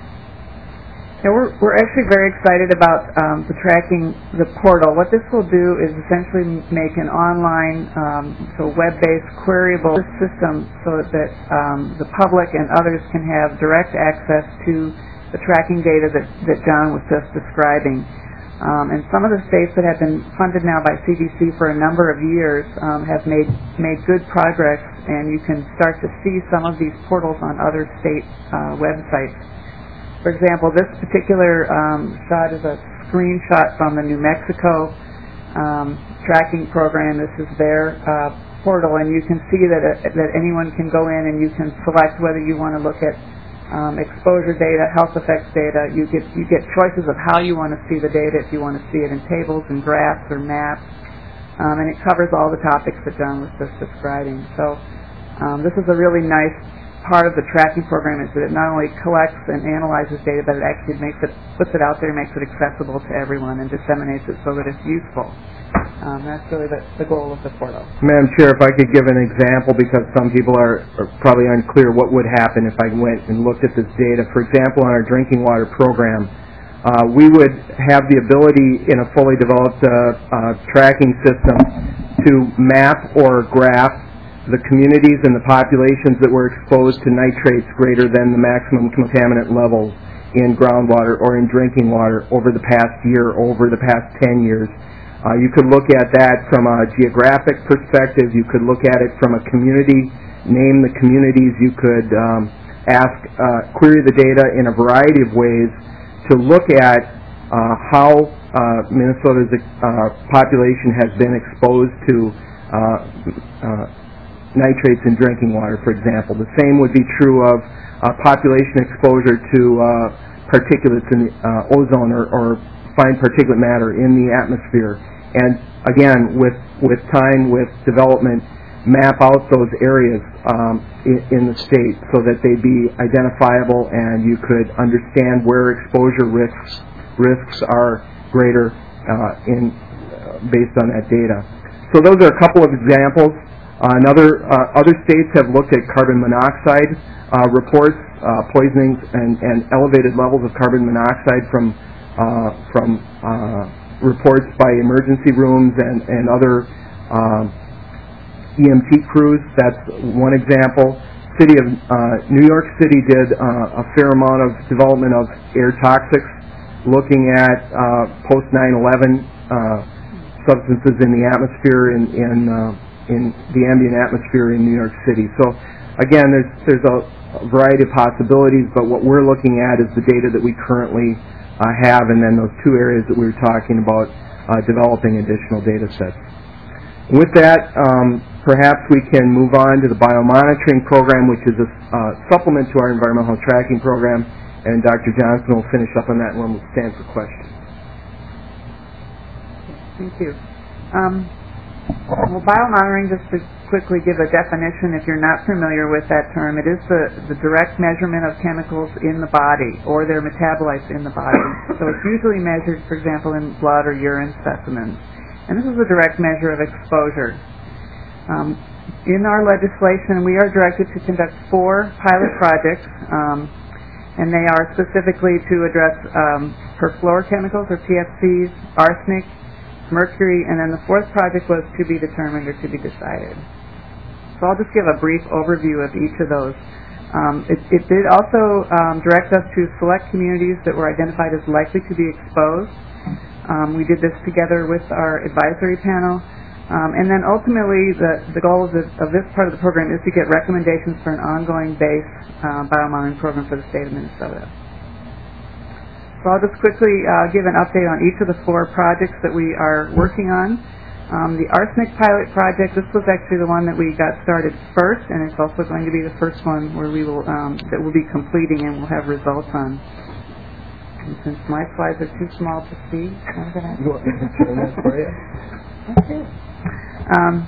yeah, we're, we're actually very excited about um, the tracking, the portal. What this will do is essentially make an online, um, so web-based, queryable system so that um, the public and others can have direct access to the tracking data that, that John was just describing. Um, and some of the states that have been funded now by C D C for a number of years um, have made, made good progress, and you can start to see some of these portals on other state uh, websites. For example, this particular um, shot is a screenshot from the New Mexico um, tracking program. This is their uh, portal, and you can see that uh, that anyone can go in and you can select whether you want to look at um, exposure data, health effects data. You get you get choices of how you want to see the data. If you want to see it in tables and graphs or maps, um, and it covers all the topics that John was just describing. So um, this is a really nice part of the tracking program, is that it not only collects and analyzes data, but it actually makes it, puts it out there, makes it accessible to everyone, and disseminates it so that it's useful. Um, that's really the, the goal of the portal. Madam Chair, if I could give an example, because some people are, are probably unclear what would happen if I went and looked at this data. For example, on our drinking water program, uh, we would have the ability in a fully developed uh, uh, tracking system to map or graph the communities and the populations that were exposed to nitrates greater than the maximum contaminant levels in groundwater or in drinking water over the past year, over the past ten years. Uh, you could look at that from a geographic perspective. You could look at it from a community, name the communities. You could um, ask, uh, query the data in a variety of ways to look at uh, how uh, Minnesota's uh, population has been exposed to uh, uh, nitrates in drinking water, for example. The same would be true of uh, population exposure to uh, particulates in the uh, ozone or, or fine particulate matter in the atmosphere. And again, with, with time, with development, map out those areas um, in, in the state so that they be identifiable and you could understand where exposure risks risks are greater uh, in uh, based on that data. So those are a couple of examples. Uh, another, uh, other states have looked at carbon monoxide uh, reports, uh, poisonings, and, and elevated levels of carbon monoxide from uh, from uh, reports by emergency rooms and, and other uh, E M T crews. That's one example. City of uh, New York City did uh, a fair amount of development of air toxics, looking at uh, post nine eleven uh, substances in the atmosphere in in uh, in the ambient atmosphere in New York City. So again, there's there's a, a variety of possibilities, but what we're looking at is the data that we currently uh, have, and then those two areas that we were talking about, uh, developing additional data sets. With that, um, perhaps we can move on to the biomonitoring program, which is a uh, supplement to our environmental health tracking program, and Doctor Johnson will finish up on that, and we'll stand for questions. Thank you. Um, Well, biomonitoring, just to quickly give a definition, if you're not familiar with that term, it is the, the direct measurement of chemicals in the body or their metabolites in the body. So it's usually measured, for example, in blood or urine specimens. And this is a direct measure of exposure. Um, in our legislation, we are directed to conduct four pilot projects, um, and they are specifically to address um, perfluorochemicals, or P F Cs, arsenic, mercury, and then the fourth project was to be determined or to be decided. So I'll just give a brief overview of each of those. Um, it, it did also um, direct us to select communities that were identified as likely to be exposed. Um, we did this together with our advisory panel. Um, and then ultimately, the, the goal of this, of this part of the program is to get recommendations for an ongoing base uh, biomonitoring program for the state of Minnesota. So I'll just quickly uh, give an update on each of the four projects that we are working on. Um, the arsenic pilot project, this was actually the one that we got started first, and it's also going to be the first one where we will um, that we'll be completing and we'll have results on. And since my slides are too small to see, I'm going to... You want me to turn that for you? Okay. Um,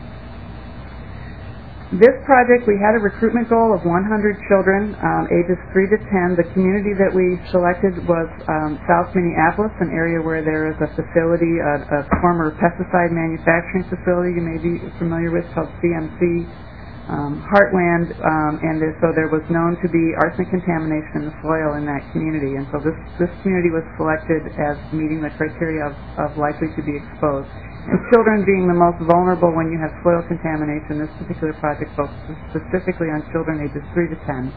this project, we had a recruitment goal of one hundred children, um, ages three to ten. The community that we selected was um, South Minneapolis, an area where there is a facility, a, a former pesticide manufacturing facility you may be familiar with called C M C. Um, Heartland, um, and there, so there was known to be arsenic contamination in the soil in that community, and so this, this community was selected as meeting the criteria of, of likely to be exposed. And children being the most vulnerable when you have soil contamination, this particular project focuses specifically on children ages three to ten,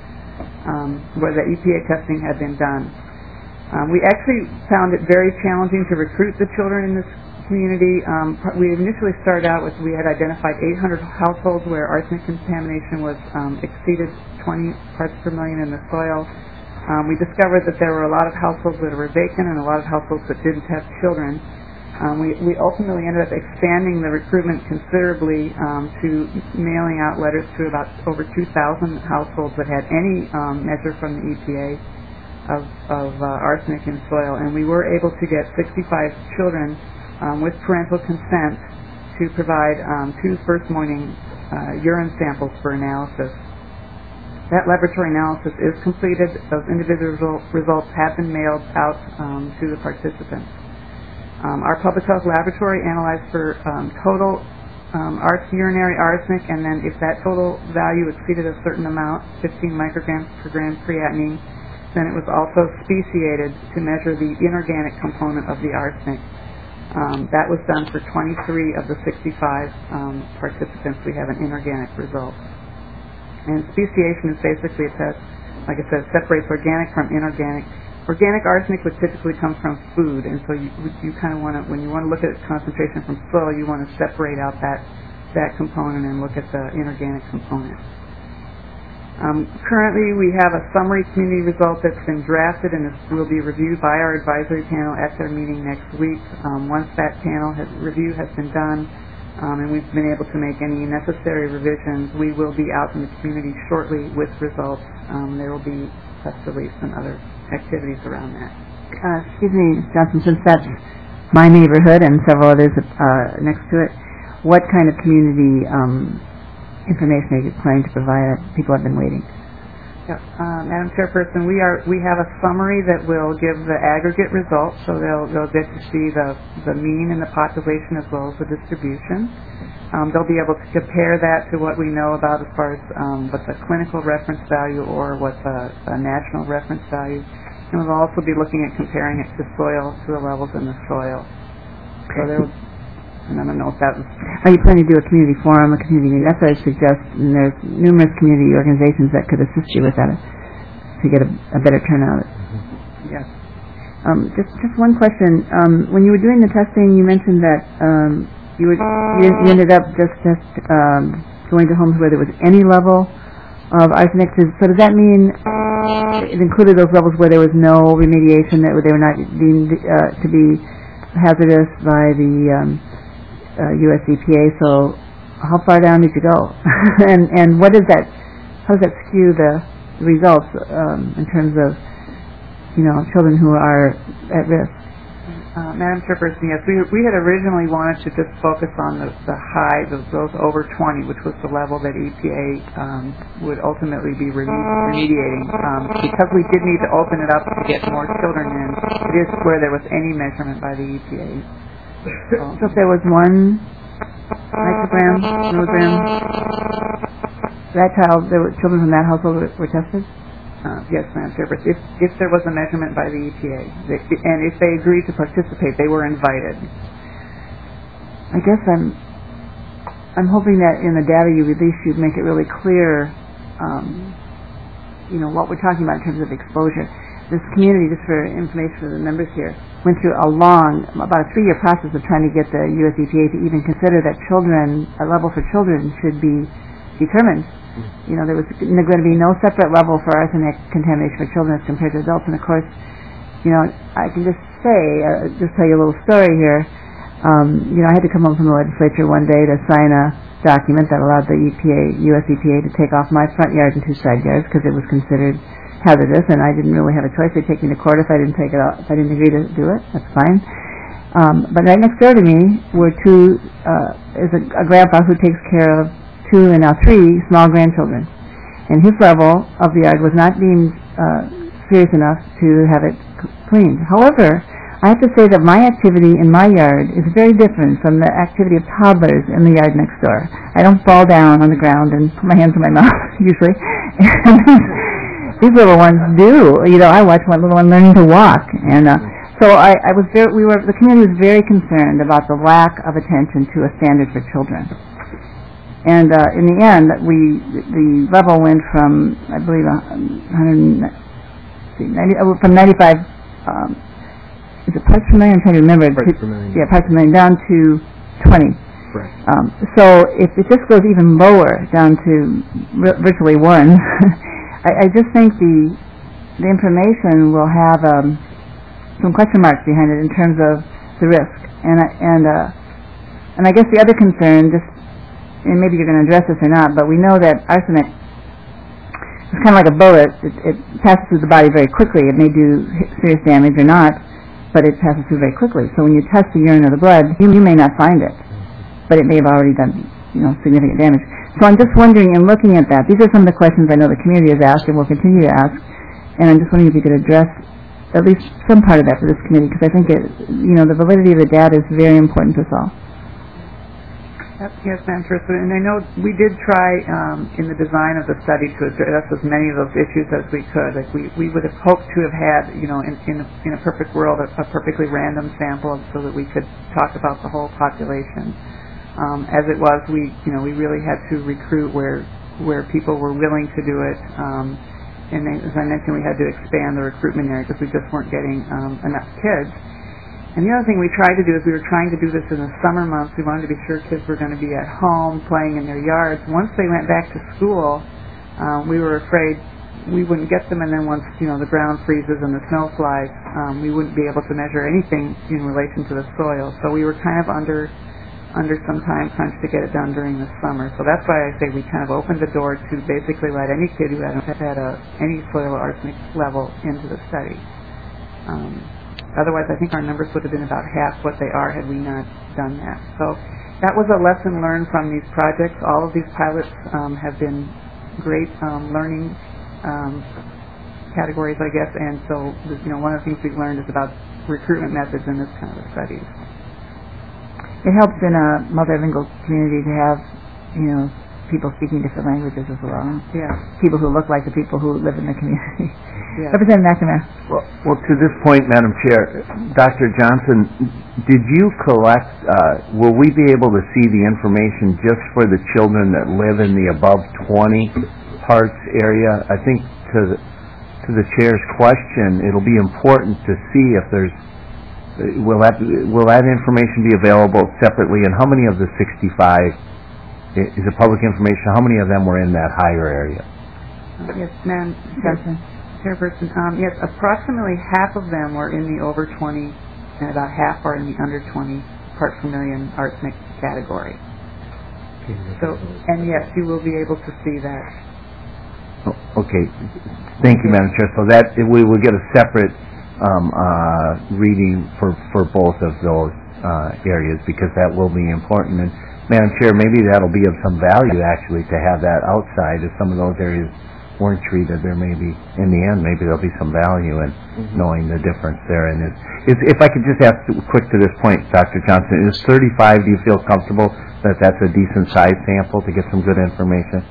um, where the E P A testing had been done. Um, we actually found it very challenging to recruit the children in this community. Um, we initially started out with, we had identified eight hundred households where arsenic contamination was um, exceeded twenty parts per million in the soil. Um, we discovered that there were a lot of households that were vacant and a lot of households that didn't have children. Um, we, we ultimately ended up expanding the recruitment considerably um, to mailing out letters to about over two thousand households that had any um, measure from the E P A of, of uh, arsenic in soil, and we were able to get sixty-five children Um, with parental consent to provide um, two first morning uh, urine samples for analysis. That laboratory analysis is completed. Those individual results have been mailed out um, to the participants. Um, our public health laboratory analyzed for um, total um, ars- urinary arsenic, and then if that total value exceeded a certain amount, fifteen micrograms per gram creatinine, then it was also speciated to measure the inorganic component of the arsenic. Um, that was done for twenty-three of the sixty-five um, participants. We have an inorganic result. And speciation is basically a test, like I said, separates organic from inorganic. Organic arsenic would typically come from food, and so you, you kind of want to, when you want to look at concentration from soil, you want to separate out that, that component and look at the inorganic component. Um, currently, we have a summary community result that's been drafted and is, will be reviewed by our advisory panel at their meeting next week. Um, once that panel has, review has been done um, and we've been able to make any necessary revisions, we will be out in the community shortly with results. Um, there will be press release and other activities around that. Uh, excuse me, Miz Johnson, since that's my neighborhood and several others uh, next to it, what kind of community um, information are you planning to provide? People have been waiting. Yep. Uh, Madam Chairperson, we are we have a summary that will give the aggregate results, so they'll they'll get to see the the mean in the population as well as the distribution. Um, they'll be able to compare that to what we know about as far as um, what the clinical reference value or what the, the national reference value, and we'll also be looking at comparing it to soil, to the levels in the soil. So there. And I don't know if that was... Are you planning to do a community forum, a community meeting? That's what I suggest, and there's numerous community organizations that could assist you with that to get a, a better turnout. Mm-hmm. Yes. Um, just just one question. Um, when you were doing the testing, you mentioned that um, you, were, you, you ended up just, just um, going to homes where there was any level of arsenic. So does that mean it included those levels where there was no remediation, that they were not deemed uh, to be hazardous by the... Um, Uh, U S E P A, so how far down did you go? and and what is that, how does that skew the results um, in terms of, you know, children who are at risk? Uh, Madam Chairperson, yes, we, we had originally wanted to just focus on the, the high, the, those over twenty, which was the level that E P A um, would ultimately be remediating. Um, because we did need to open it up to get more children in, it is where there was any measurement by the E P A. So, so if there was one microgram, milligram, that child, there were children from that household were, were tested? Uh, yes, Madam Chairperson. If, if there was a measurement by the E P A, they, and if they agreed to participate, they were invited. I guess I'm, I'm hoping that in the data you release, you'd make it really clear, um, you know, what we're talking about in terms of exposure. This community, just for information for the members here, went through a long, about a three-year process of trying to get the U S E P A to even consider that children, a level for children should be determined. You know, there was going to be no separate level for arsenic contamination for children as compared to adults. And of course, you know, I can just say, uh, just tell you a little story here. Um, you know, I had to come home from the legislature one day to sign a document that allowed the E P A, U S E P A, to take off my front yard and two side yards because it was considered hazardous, and I didn't really have a choice. They'd take me to court if I didn't take it off, if I didn't agree to do it. That's fine. Um, but right next door to me were two, uh, is a, a grandpa who takes care of two and now three small grandchildren. And his level of the yard was not deemed uh, serious enough to have it c- cleaned. However, I have to say that my activity in my yard is very different from the activity of toddlers in the yard next door. I don't fall down on the ground and put my hands in my mouth, usually. And these little ones do. You know, I watch one little one learning to walk. And uh, so I, I was very, we were, the community was very concerned about the lack of attention to a standard for children. And uh, in the end, we the level went from, I believe, one hundred, ninety, from ninety-five, um, is it parts per million? I'm trying to remember. Parts per million. Yeah, parts per million, down to twenty. Right. Um, so if it just goes even lower, down to r- virtually one, I, I just think the the information will have um, some question marks behind it in terms of the risk. And I, and uh, and I guess the other concern, just and maybe you're going to address this or not, but we know that arsenic is kind of like a bullet. It, it passes through the body very quickly. It may do serious damage or not, but it passes through very quickly. So when you test the urine or the blood, you, you may not find it, but it may have already done, you know, significant damage. So I'm just wondering, in looking at that, these are some of the questions I know the community has asked and will continue to ask, and I'm just wondering if you could address at least some part of that for this committee, because I think it, you know, the validity of the data is very important to us all. Yes, Madam Chair. And I know we did try um, in the design of the study to address as many of those issues as we could. Like we, we would have hoped to have had, you know, in, in, a, in a perfect world, a, a perfectly random sample so that we could talk about the whole population. Um, as it was, we, you know, we really had to recruit where where people were willing to do it. Um, and then, as I mentioned, we had to expand the recruitment area because we just weren't getting um, enough kids. And the other thing we tried to do is we were trying to do this in the summer months. We wanted to be sure kids were going to be at home playing in their yards. Once they went back to school, um, we were afraid we wouldn't get them, and then once, you know, the ground freezes and the snow flies, um, we wouldn't be able to measure anything in relation to the soil. So we were kind of under under some time crunch to get it done during the summer. So that's why I say we kind of opened the door to basically let any kid who had, had a, any soil arsenic level into the study. Um, Otherwise, I think our numbers would have been about half what they are had we not done that. So that was a lesson learned from these projects. All of these pilots um, have been great um, learning um, categories, I guess. And so, you know, one of the things we've learned is about recruitment methods in this kind of studies. It helps in a multilingual community to have, you know, people speaking different languages as well. Yeah. People who look like the people who live in the community. Yeah. Representative McNamara. Well, well, to this point, Madam Chair, Doctor Johnson, did you collect, uh, will we be able to see the information just for the children that live in the above twenty parts area? I think to the, to the Chair's question, it'll be important to see if there's, will that, will that information be available separately, and how many of the sixty-five, is it public information, how many of them were in that higher area? Uh, yes, Madam Johnson. Chairperson, um, yes, approximately half of them were in the over twenty, and about half are in the under twenty parts per million arsenic category. So, and yes, you will be able to see that. Oh, okay, thank you, Madam Chair. So that we will get a separate um, uh, reading for for both of those uh, areas, because that will be important. And Madam Chair, maybe that'll be of some value actually to have that outside if some of those areas weren't treated. There may be, in the end, maybe there'll be some value in mm-hmm. knowing the difference there. And is, is, if I could just ask quick to this point, Doctor Johnson, is thirty-five, do you feel comfortable that that's a decent size sample to get some good information?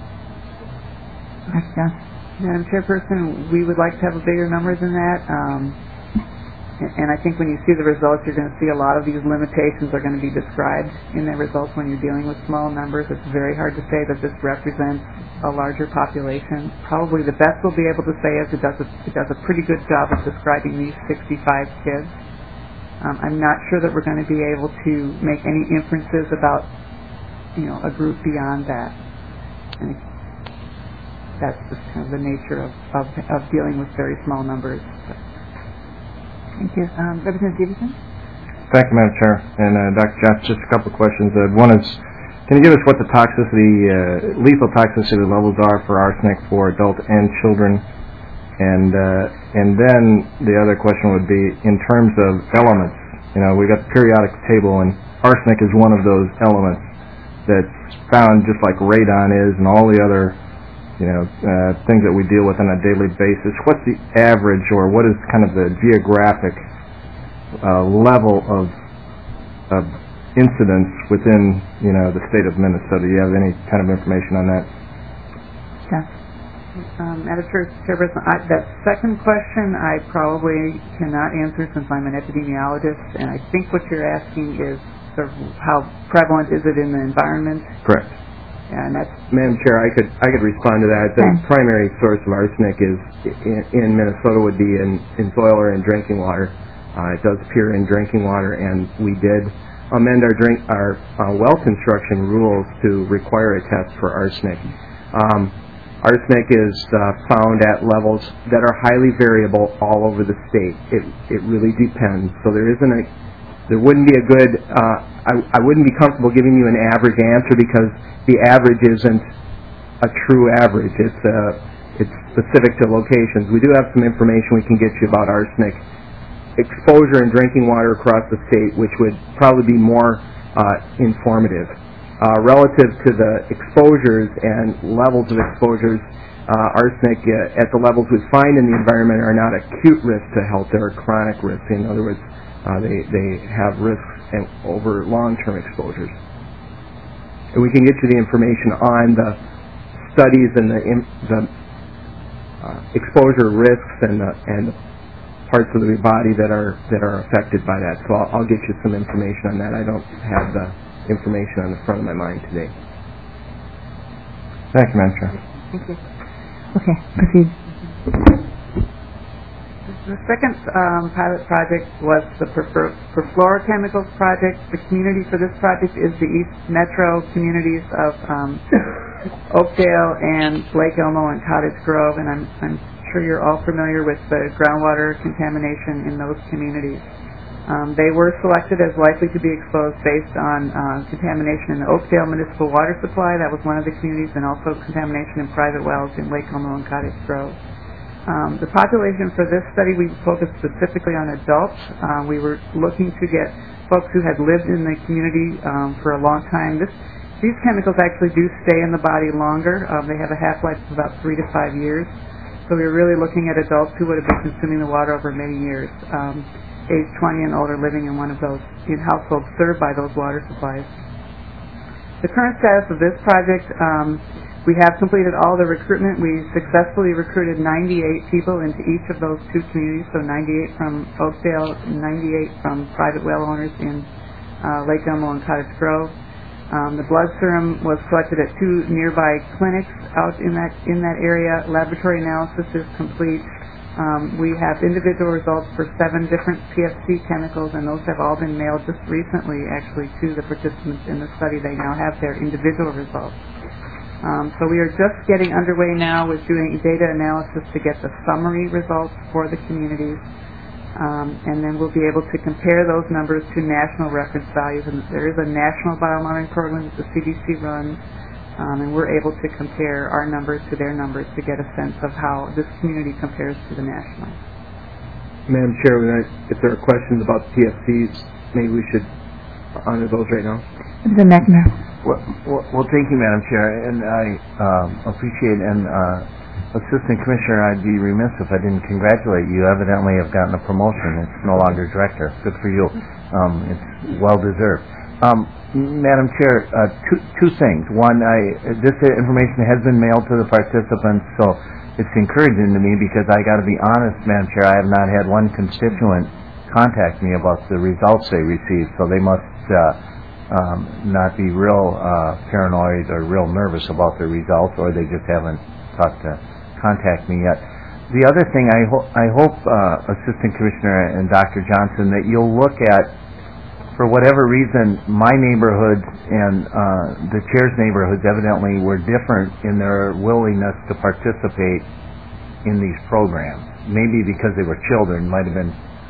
Yes. Madam Chairperson, we would like to have a bigger number than that. Um, and I think when you see the results, you're going to see a lot of these limitations are going to be described in the results when you're dealing with small numbers. It's very hard to say that this represents a larger population. Probably the best we'll be able to say is it does a, it does a pretty good job of describing these sixty-five kids. Um, I'm not sure that we're going to be able to make any inferences about, you know, a group beyond that. And that's just kind of the nature of, of, of dealing with very small numbers. Thank you. Um, Representative Stevenson? Thank you, Madam Chair. And uh, Doctor Johnson, just a couple of questions. Uh, one is, can you give us what the toxicity, uh, lethal toxicity levels are for arsenic for adults and children? And uh, and then the other question would be, in terms of elements, you know, we've got the periodic table, and arsenic is one of those elements that's found just like radon is and all the other, you know, uh, things that we deal with on a daily basis. What's the average, or what is kind of the geographic uh, level of, of incidence within, you know, the state of Minnesota? Do you have any kind of information on that? Yeah. Um, Madam Chairperson, I, that second question I probably cannot answer since I'm an epidemiologist, and I think what you're asking is sort of how prevalent is it in the environment? Correct. And that's Madam Chair, I could I could respond to that. The okay. primary source of arsenic is in, in Minnesota would be in, in soil or in drinking water. Uh, it does appear in drinking water, and we did amend our drink our uh, well construction rules to require a test for arsenic. Um, Arsenic is uh, found at levels that are highly variable all over the state. It it really depends. So there isn't a, there wouldn't be a good, uh, I, I wouldn't be comfortable giving you an average answer because the average isn't a true average. It's uh, it's specific to locations. We do have some information we can get you about arsenic exposure in drinking water across the state, which would probably be more uh, informative. Uh, relative to the exposures and levels of exposures, uh, arsenic uh, at the levels we find in the environment are not acute risk to health, they're chronic risk. In other words, uh, they, they have risks and over long-term exposures. And we can get you the information on the studies and the, the uh, exposure risks and the, and the parts of the body that are that are affected by that. So I'll, I'll get you some information on that. I don't have the information on the front of my mind today. Thank you, Madam Chair. Thank you. Okay, proceed. The second um, pilot project was the perfluorochemicals project. The community for this project is the East Metro communities of um, Oakdale and Lake Elmo and Cottage Grove, and I'm, I'm sure you're all familiar with the groundwater contamination in those communities. Um, they were selected as likely to be exposed based on uh, contamination in the Oakdale municipal water supply. That was one of the communities, and also contamination in private wells in Lake Como and Cottage Grove. Um, the population for this study, we focused specifically on adults. Um, we were looking to get folks who had lived in the community um, for a long time. This, these chemicals actually do stay in the body longer. Um, they have a half-life of about three to five years. So we were really looking at adults who would have been consuming the water over many years. Um, age twenty and older living in one of those in households served by those water supplies. The current status of this project, um, we have completed all the recruitment. We successfully recruited ninety-eight people into each of those two communities, so ninety-eight from Oakdale, ninety-eight from private well owners in uh, Lake Elmo and Cottage Grove. Um, the blood serum was collected at two nearby clinics out in that in that area. Laboratory analysis is complete. Um, we have individual results for seven different P F C chemicals, and those have all been mailed just recently, actually, to the participants in the study. They now have their individual results. Um, so we are just getting underway now with doing data analysis to get the summary results for the communities, um, and then we'll be able to compare those numbers to national reference values. And there is a national biomonitoring program that the C D C runs. Um, and we're able to compare our numbers to their numbers to get a sense of how this community compares to the national. Madam Chair, if there are questions about the P F Cs, maybe we should honor those right now. Representative McNamara. Well, well, well, thank you, Madam Chair, and I um, appreciate, and uh, Assistant Commissioner, I'd be remiss if I didn't congratulate you. Evidently have gotten a promotion. It's no longer director. Good for you. Um, it's well-deserved. Um, Madam Chair, uh, two, two things. One, I, this information has been mailed to the participants, so it's encouraging to me because I got to be honest, Madam Chair, I have not had one constituent contact me about the results they received, so they must uh, um, not be real uh, paranoid or real nervous about their results, or they just haven't thought to contact me yet. The other thing, I, ho- I hope, uh, Assistant Commissioner and Doctor Johnson, that you'll look at, for whatever reason, my neighborhoods and uh, the chair's neighborhoods evidently were different in their willingness to participate in these programs. Maybe because they were children, might have been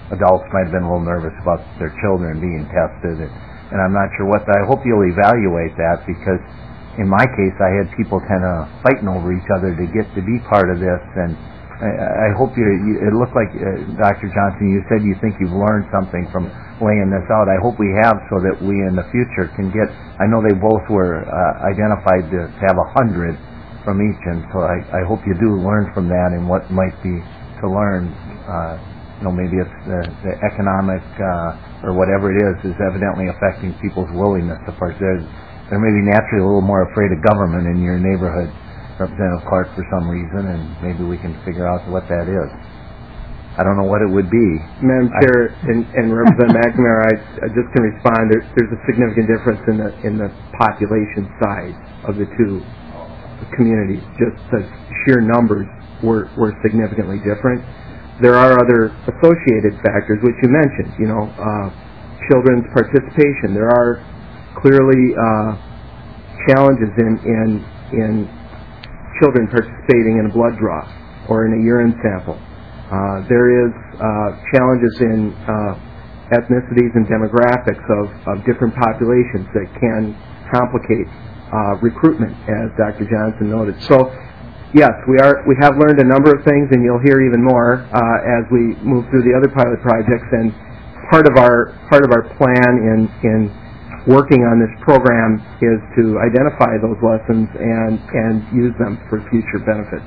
adults might have been a little nervous about their children being tested, and, and I'm not sure what. The, I hope you'll evaluate that, because in my case, I had people kind of fighting over each other to get to be part of this, and I, I hope you, you. It looked like uh, Doctor Johnson, you said you think you've learned something from laying this out. I hope we have, so that we in the future can get. I know they both were uh, identified to have a hundred from each, and so I, I hope you do learn from that and what might be to learn. Uh, you know, maybe it's the, the economic uh, or whatever it is is evidently affecting people's willingness to participate. They're maybe naturally a little more afraid of government in your neighborhood, Representative Clark, for some reason, and maybe we can figure out what that is. I don't know what it would be. Madam Chair and, and Representative McNamara, I, I just can respond. There, there's a significant difference in the in the population size of the two communities. Just the sheer numbers were, were significantly different. There are other associated factors, which you mentioned. You know, uh, children's participation. There are clearly uh, challenges in, in in children participating in a blood draw or in a urine sample. Uh, there is uh, challenges in uh, ethnicities and demographics of, of different populations that can complicate uh, recruitment, as Doctor Johnson noted. So, yes, we are we have learned a number of things, and you'll hear even more uh, as we move through the other pilot projects. And part of our part of our plan in in working on this program is to identify those lessons and and use them for future benefit.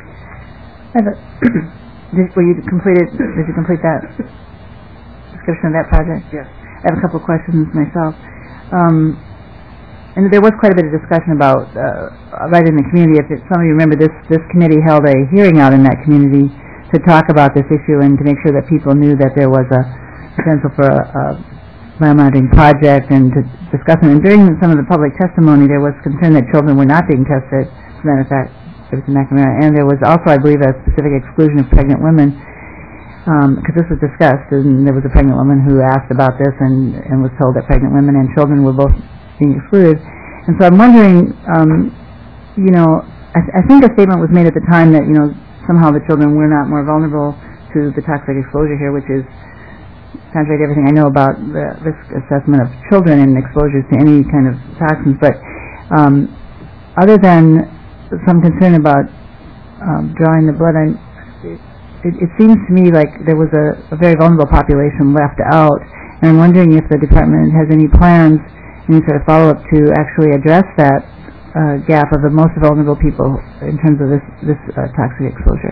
Did, were you completed? Did you complete that description of that project? Yes. I have a couple of questions myself. Um, and there was quite a bit of discussion about uh, right in the community. If it, some of you remember, this this committee held a hearing out in that community to talk about this issue and to make sure that people knew that there was a potential for a, a biomonitoring project and to discuss it. And during some of the public testimony, there was concern that children were not being tested. As a matter of fact, Representative McNamara, and there was also, I believe, a specific exclusion of pregnant women, because um, this was discussed, and there was a pregnant woman who asked about this and, and was told that pregnant women and children were both being excluded. And so I'm wondering, um, you know, I, th- I think a statement was made at the time that, you know, somehow the children were not more vulnerable to the toxic exposure here, which is contrary to everything I know about the risk assessment of children and exposures to any kind of toxins. But um, other than some concern about um, drawing the blood, I'm, it, it seems to me like there was a, a very vulnerable population left out, and I'm wondering if the department has any plans, any sort of follow-up to actually address that uh, gap of the most vulnerable people in terms of this, this uh, toxic exposure.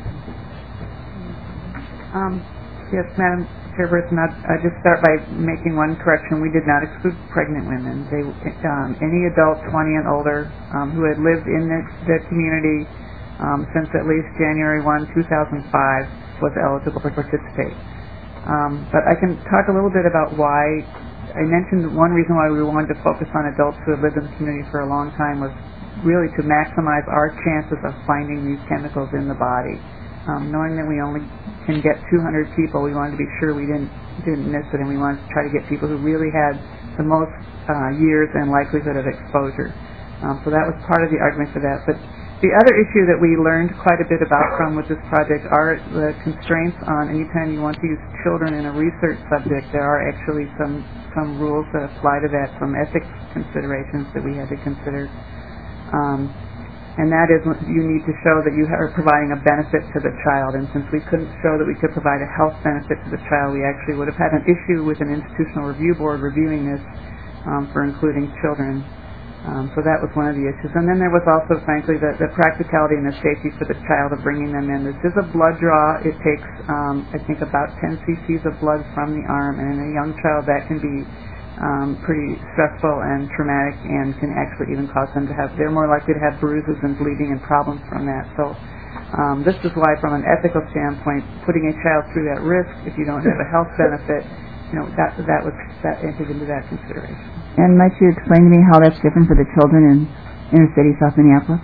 Um, yes, Madam Chairperson, I'd, I'd just start by making one correction. We did not exclude pregnant women. They, um, any adult twenty and older um, who had lived in the, the community um, since at least January first, two thousand five was eligible to participate. Um, but I can talk a little bit about why. I mentioned one reason why we wanted to focus on adults who have lived in the community for a long time was really to maximize our chances of finding these chemicals in the body. Um, knowing that we only can get two hundred people, we wanted to be sure we didn't didn't miss it, and we wanted to try to get people who really had the most uh, years and likelihood of exposure. Um, so that was part of the argument for that. But the other issue that we learned quite a bit about from with this project are the constraints on anytime you want to use children in a research subject. There are actually some some rules that apply to that, some ethics considerations that we had to consider. Um, And that is, you need to show that you are providing a benefit to the child. And since we couldn't show that we could provide a health benefit to the child, we actually would have had an issue with an institutional review board reviewing this um, for including children. Um, so that was one of the issues. And then there was also, frankly, the, the practicality and the safety for the child of bringing them in. This is a blood draw. It takes, um, I think, about ten cc's of blood from the arm. And in a young child, that can be Um, pretty stressful and traumatic, and can actually even cause them to have, they're more likely to have bruises and bleeding and problems from that. So um, this is why, from an ethical standpoint, putting a child through that risk, if you don't have a health benefit, you know, that that was that entered into that consideration. And might you explain to me how that's different for the children in inner city South Minneapolis?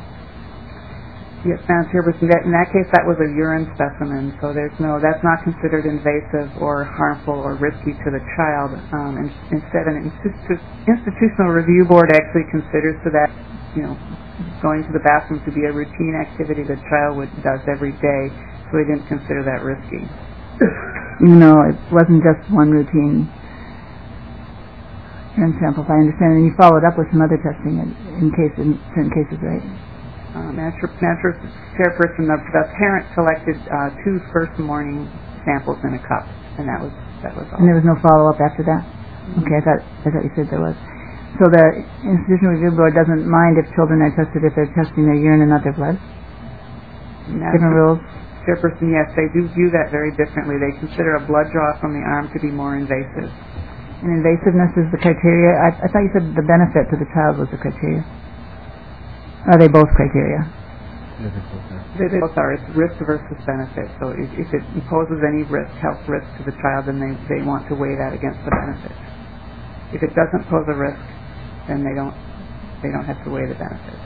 Yes, Madam Chairperson, that, in that case, that was a urine specimen, so there's no, that's not considered invasive or harmful or risky to the child. Um, and instead, an institu- institutional review board actually considers for that, you know, going to the bathroom to be a routine activity the child would, does every day, so they didn't consider that risky. even though it wasn't just one routine urine sample, if I understand. And you followed up with some other testing in, in case in certain cases, right? Uh, Madam Chairperson, the, the parent collected uh, two first morning samples in a cup, and that was that was all. And there was no follow up after that. Mm-hmm. Okay, I thought I thought you said there was. So the Institutional Review Board doesn't mind if children are tested if they're testing their urine and not their blood? Different rules? Chairperson, yes, they do view that very differently. They consider a blood draw from the arm to be more invasive. And invasiveness is the criteria? I, I thought you said the benefit to the child was the criteria. Are they both criteria? They, they both are. It's risk versus benefit. So if, if it imposes any risk, health risk to the child, then they, they want to weigh that against the benefit. If it doesn't pose a risk, then they don't they don't have to weigh the benefits.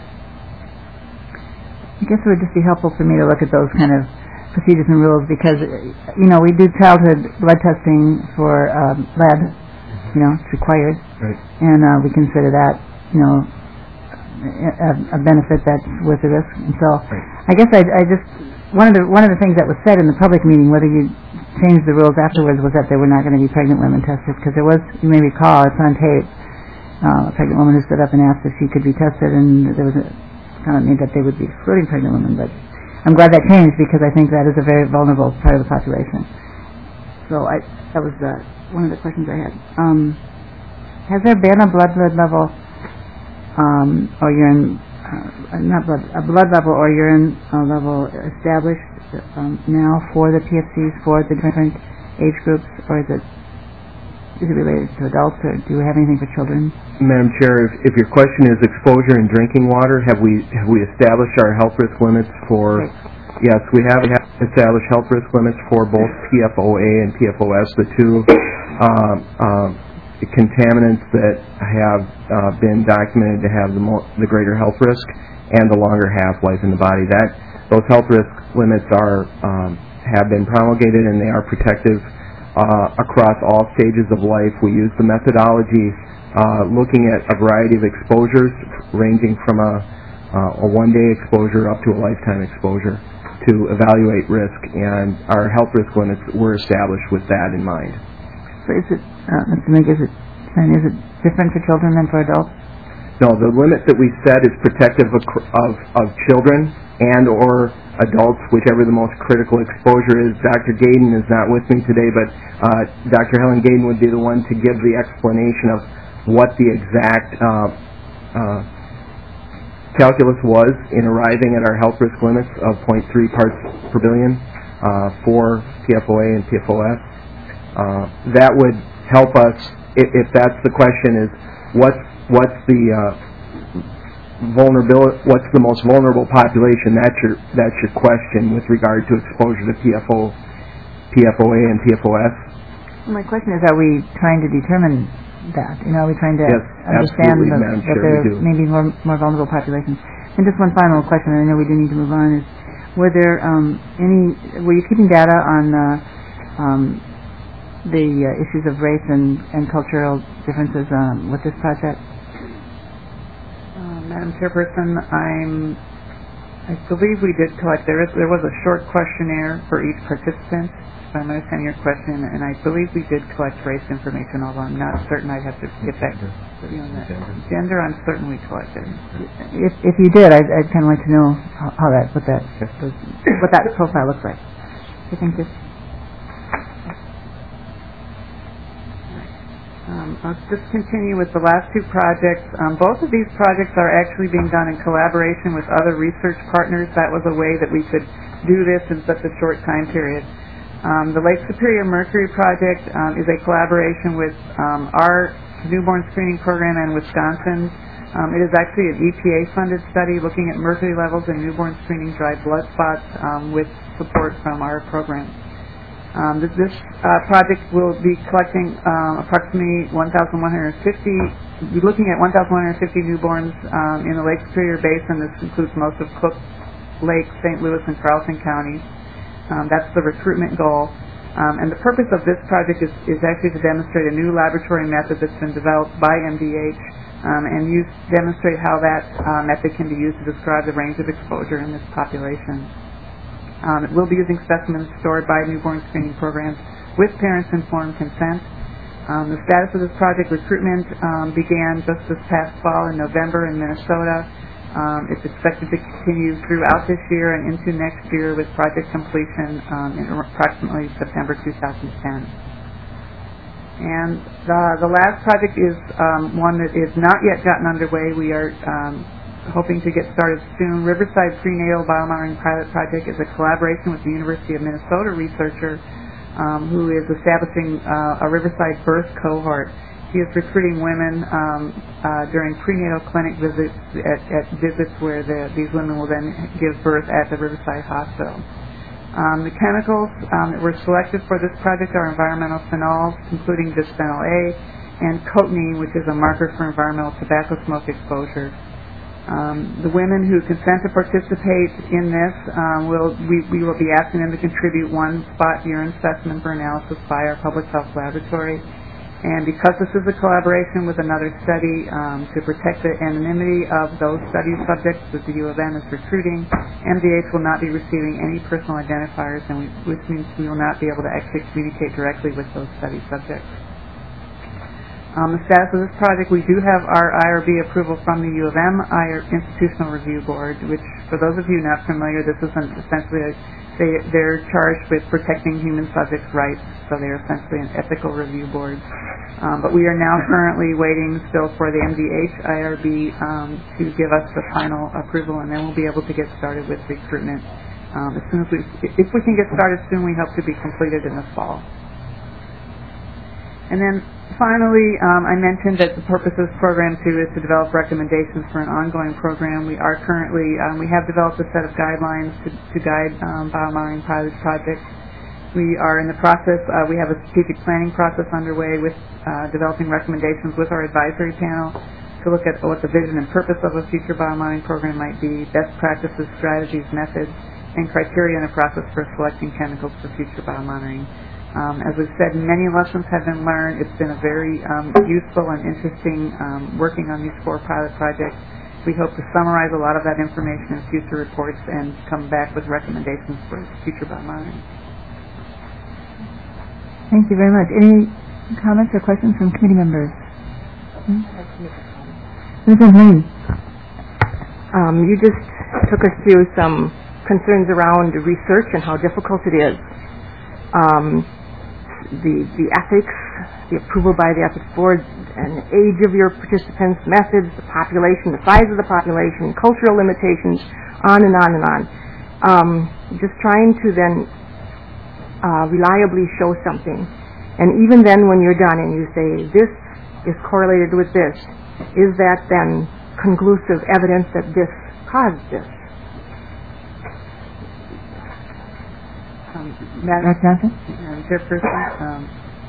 I guess it would just be helpful for me to look at those kind of procedures and rules because, you know, we do childhood blood testing for um, lead, you know, it's required. Right. And uh, we consider that, you know, a, a benefit that's worth the risk. And so right. I guess I, I just, one of the one of the things that was said in the public meeting, whether you changed the rules afterwards, was that there were not going to be pregnant women tested because there was, you may recall, it's on tape, Uh, a pregnant woman who stood up and asked if she could be tested, and there was a comment made that they would be excluding pregnant women. But I'm glad that changed because I think that is a very vulnerable part of the population. So I, that was uh, one of the questions I had. Um, has there been a blood blood level um, or urine, uh, not blood, a blood level or urine uh, level established um, now for the P F Cs for the different age groups, or is it Is it related to adults, or do we have anything for children? Madam Chair, if, if your question is exposure in drinking water, have we have we established our health risk limits for? Right. Yes, we have established health risk limits for both P F O A and P F O S, the two uh, uh, contaminants that have uh, been documented to have the, mo- the greater health risk and the longer half-life in the body. That those health risk limits are um, have been promulgated, and they are protective. Uh, across all stages of life. We use the methodology uh, looking at a variety of exposures ranging from a, uh, a one-day exposure up to a lifetime exposure to evaluate risk, and our health risk limits were established with that in mind. So is it, uh, Mister Mink, is it, is it different for children than for adults? No, the limit that we set is protective of, of, of children and or adults, whichever the most critical exposure is. Doctor Gaden is not with me today, but uh, Doctor Helen Gaden would be the one to give the explanation of what the exact uh, uh, calculus was in arriving at our health risk limits of zero point three parts per billion uh, for P F O A and P F O S. Uh, that would help us, if, if that's the question, is what's, what's the uh, vulnerability, what's the most vulnerable population? That's your that's your question with regard to exposure to P F O, P F O A, and P F O S. Well, my question is, are we trying to determine that? You know, are we trying to yes, understand the, that sure there may be more more vulnerable populations? And just one final question, and I know we do need to move on. Is were there um, any? Were you keeping data on uh, um, the uh, issues of race and, and cultural differences um, with this project? Madam Chairperson, I'm, I believe we did collect, there, is, there was a short questionnaire for each participant, if I'm understanding your question, and I believe we did collect race information, although I'm not certain. I'd have to get back to you on that. Gender, I'm certain we collected. If, if you did, I'd, I'd kind of like to know how, how that, what that, what that profile looks like. Okay, thank you. Um, I'll just continue with the last two projects. Um, both of these projects are actually being done in collaboration with other research partners. That was a way that we could do this in such a short time period. Um, the Lake Superior Mercury Project um, is a collaboration with um, our newborn screening program and Wisconsin. Um, it is actually an E P A-funded study looking at mercury levels in newborn screening dried blood spots um, with support from our program. Um, this this uh, project will be collecting um, approximately one thousand one hundred fifty, looking at one thousand one hundred fifty newborns um, in the Lake Superior Basin. This includes most of Cook Lake, Saint Louis, and Carlton counties. Um, that's the recruitment goal. Um, and the purpose of this project is, is actually to demonstrate a new laboratory method that's been developed by M D H um, and use, demonstrate how that uh, method can be used to describe the range of exposure in this population. Um, it will be using specimens stored by newborn screening programs with parents' informed consent. Um, the status of this project recruitment um, began just this past fall in November in Minnesota. Um, it's expected to continue throughout this year and into next year with project completion um, in approximately September two thousand ten. And the, the last project is um, one that is not yet gotten underway. We are um, hoping to get started soon. Riverside Prenatal Biomonitoring Pilot Project is a collaboration with the University of Minnesota researcher um, who is establishing uh, a Riverside birth cohort. He is recruiting women um, uh, during prenatal clinic visits at, at visits where the, these women will then give birth at the Riverside Hospital. Um, the chemicals um, that were selected for this project are environmental phenols, including bisphenol A, and cotinine, which is a marker for environmental tobacco smoke exposure. Um, the women who consent to participate in this, um, will, we, we will be asking them to contribute one spot urine specimen for analysis by our public health laboratory. And because this is a collaboration with another study um, to protect the anonymity of those study subjects that the U of M is recruiting, M D H will not be receiving any personal identifiers, and we, which means we will not be able to actually communicate directly with those study subjects. Um, the status of this project, we do have our I R B approval from the U of M I R Institutional Review Board, which, for those of you not familiar, this is an, essentially a, they, they're charged with protecting human subjects' rights, so they're essentially an ethical review board. Um, but we are now currently waiting still for the M D H I R B um, to give us the final approval, and then we'll be able to get started with recruitment. Um, as soon as we, if we can get started soon, we hope to be completed in the fall. And then finally, um, I mentioned that the purpose of this program too is to develop recommendations for an ongoing program. We are currently, um, we have developed a set of guidelines to, to guide um, biomonitoring pilot projects. We are in the process, uh, we have a strategic planning process underway with uh, developing recommendations with our advisory panel to look at what the vision and purpose of a future biomonitoring program might be, best practices, strategies, methods, and criteria in a process for selecting chemicals for future biomonitoring. Um, as we've said, many lessons have been learned. It's been a very um, useful and interesting um, working on these four pilot projects. We hope to summarize a lot of that information in future reports and come back with recommendations for future biomonitoring. Thank you very much. Any comments or questions from committee members? Hmm? Missus Lee. Um, you just took us through some concerns around research and how difficult it is. Um, the the ethics, the approval by the ethics board, and the age of your participants, methods, the population, the size of the population, cultural limitations, on and on and on. Um, just trying to then uh, reliably show something. And even then when you're done and you say, this is correlated with this, is that then conclusive evidence that this caused this? Um, Madam Johnson? Madam Chairperson, um,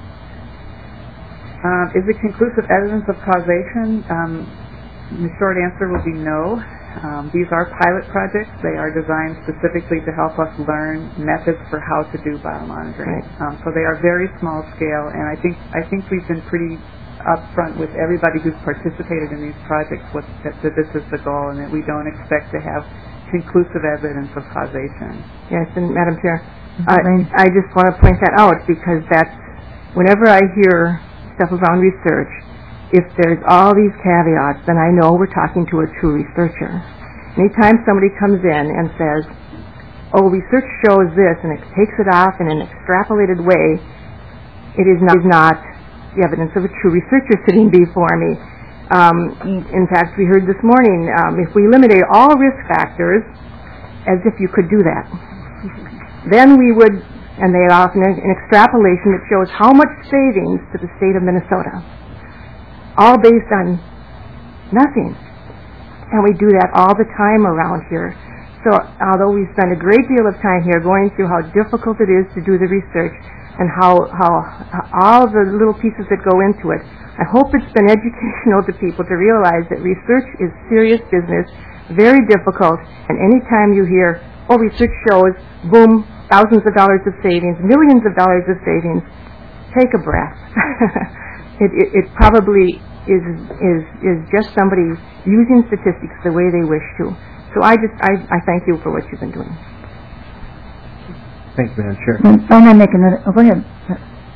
um, is it conclusive evidence of causation? Um, the short answer will be no. Um, these are pilot projects. They are designed specifically to help us learn methods for how to do biomonitoring. Right. Um, so they are very small scale, and I think I think we've been pretty upfront with everybody who's participated in these projects with, that, that this is the goal, and that we don't expect to have conclusive evidence of causation. Yes, and Madam Chair, I, I just want to point that out because that's, whenever I hear stuff around research, if there's all these caveats, then I know we're talking to a true researcher. Anytime somebody comes in and says, oh, research shows this, and it takes it off in an extrapolated way, it is not, is not the evidence of a true researcher sitting before me. Um, in fact, we heard this morning, um, if we eliminate all risk factors, as if you could do that, then we would, and they often an extrapolation that shows how much savings to the state of Minnesota, all based on nothing. And we do that all the time around here. So although we spend a great deal of time here going through how difficult it is to do the research and how, how, how all the little pieces that go into it, I hope it's been educational to people to realize that research is serious business, very difficult, and any time you hear, oh, research shows, boom, thousands of dollars of savings, millions of dollars of savings, take a breath. it, it, it probably is, is, is just somebody using statistics the way they wish to. So I just, I, I thank you for what you've been doing. Thank you, Madam Chair. I'm not making that, oh, go ahead.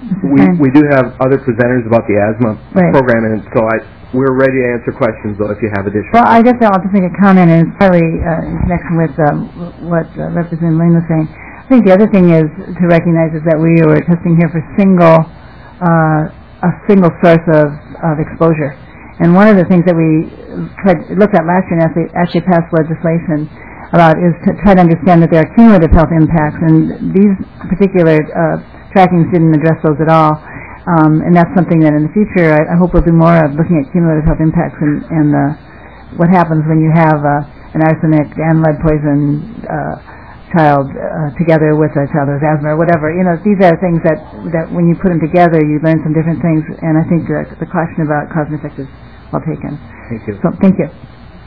we we do have other presenters about the asthma Right. program, and so I we're ready to answer questions though if you have additional. Well, I guess I'll just make a comment, and it's partly uh, in connection with um, what uh, Representative Lane was saying. I think the other thing is to recognize is that we were testing here for single, uh, a single source of, of exposure. And one of the things that we tried, looked at last year and actually, actually passed legislation about is to try to understand that there are cumulative health impacts, and these particular uh, trackings didn't address those at all. Um, and that's something that in the future I, I hope we'll do more of, looking at cumulative health impacts and, and uh, what happens when you have uh, an arsenic and lead poison uh, child uh, together with a child who has asthma or whatever. You know, these are things that, that when you put them together, you learn some different things, and I think the, the caution about cause and effect is well taken. Thank you. So, thank you.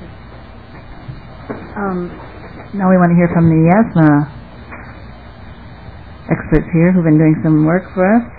Um, now we want to hear from the asthma experts here who've been doing some work for us.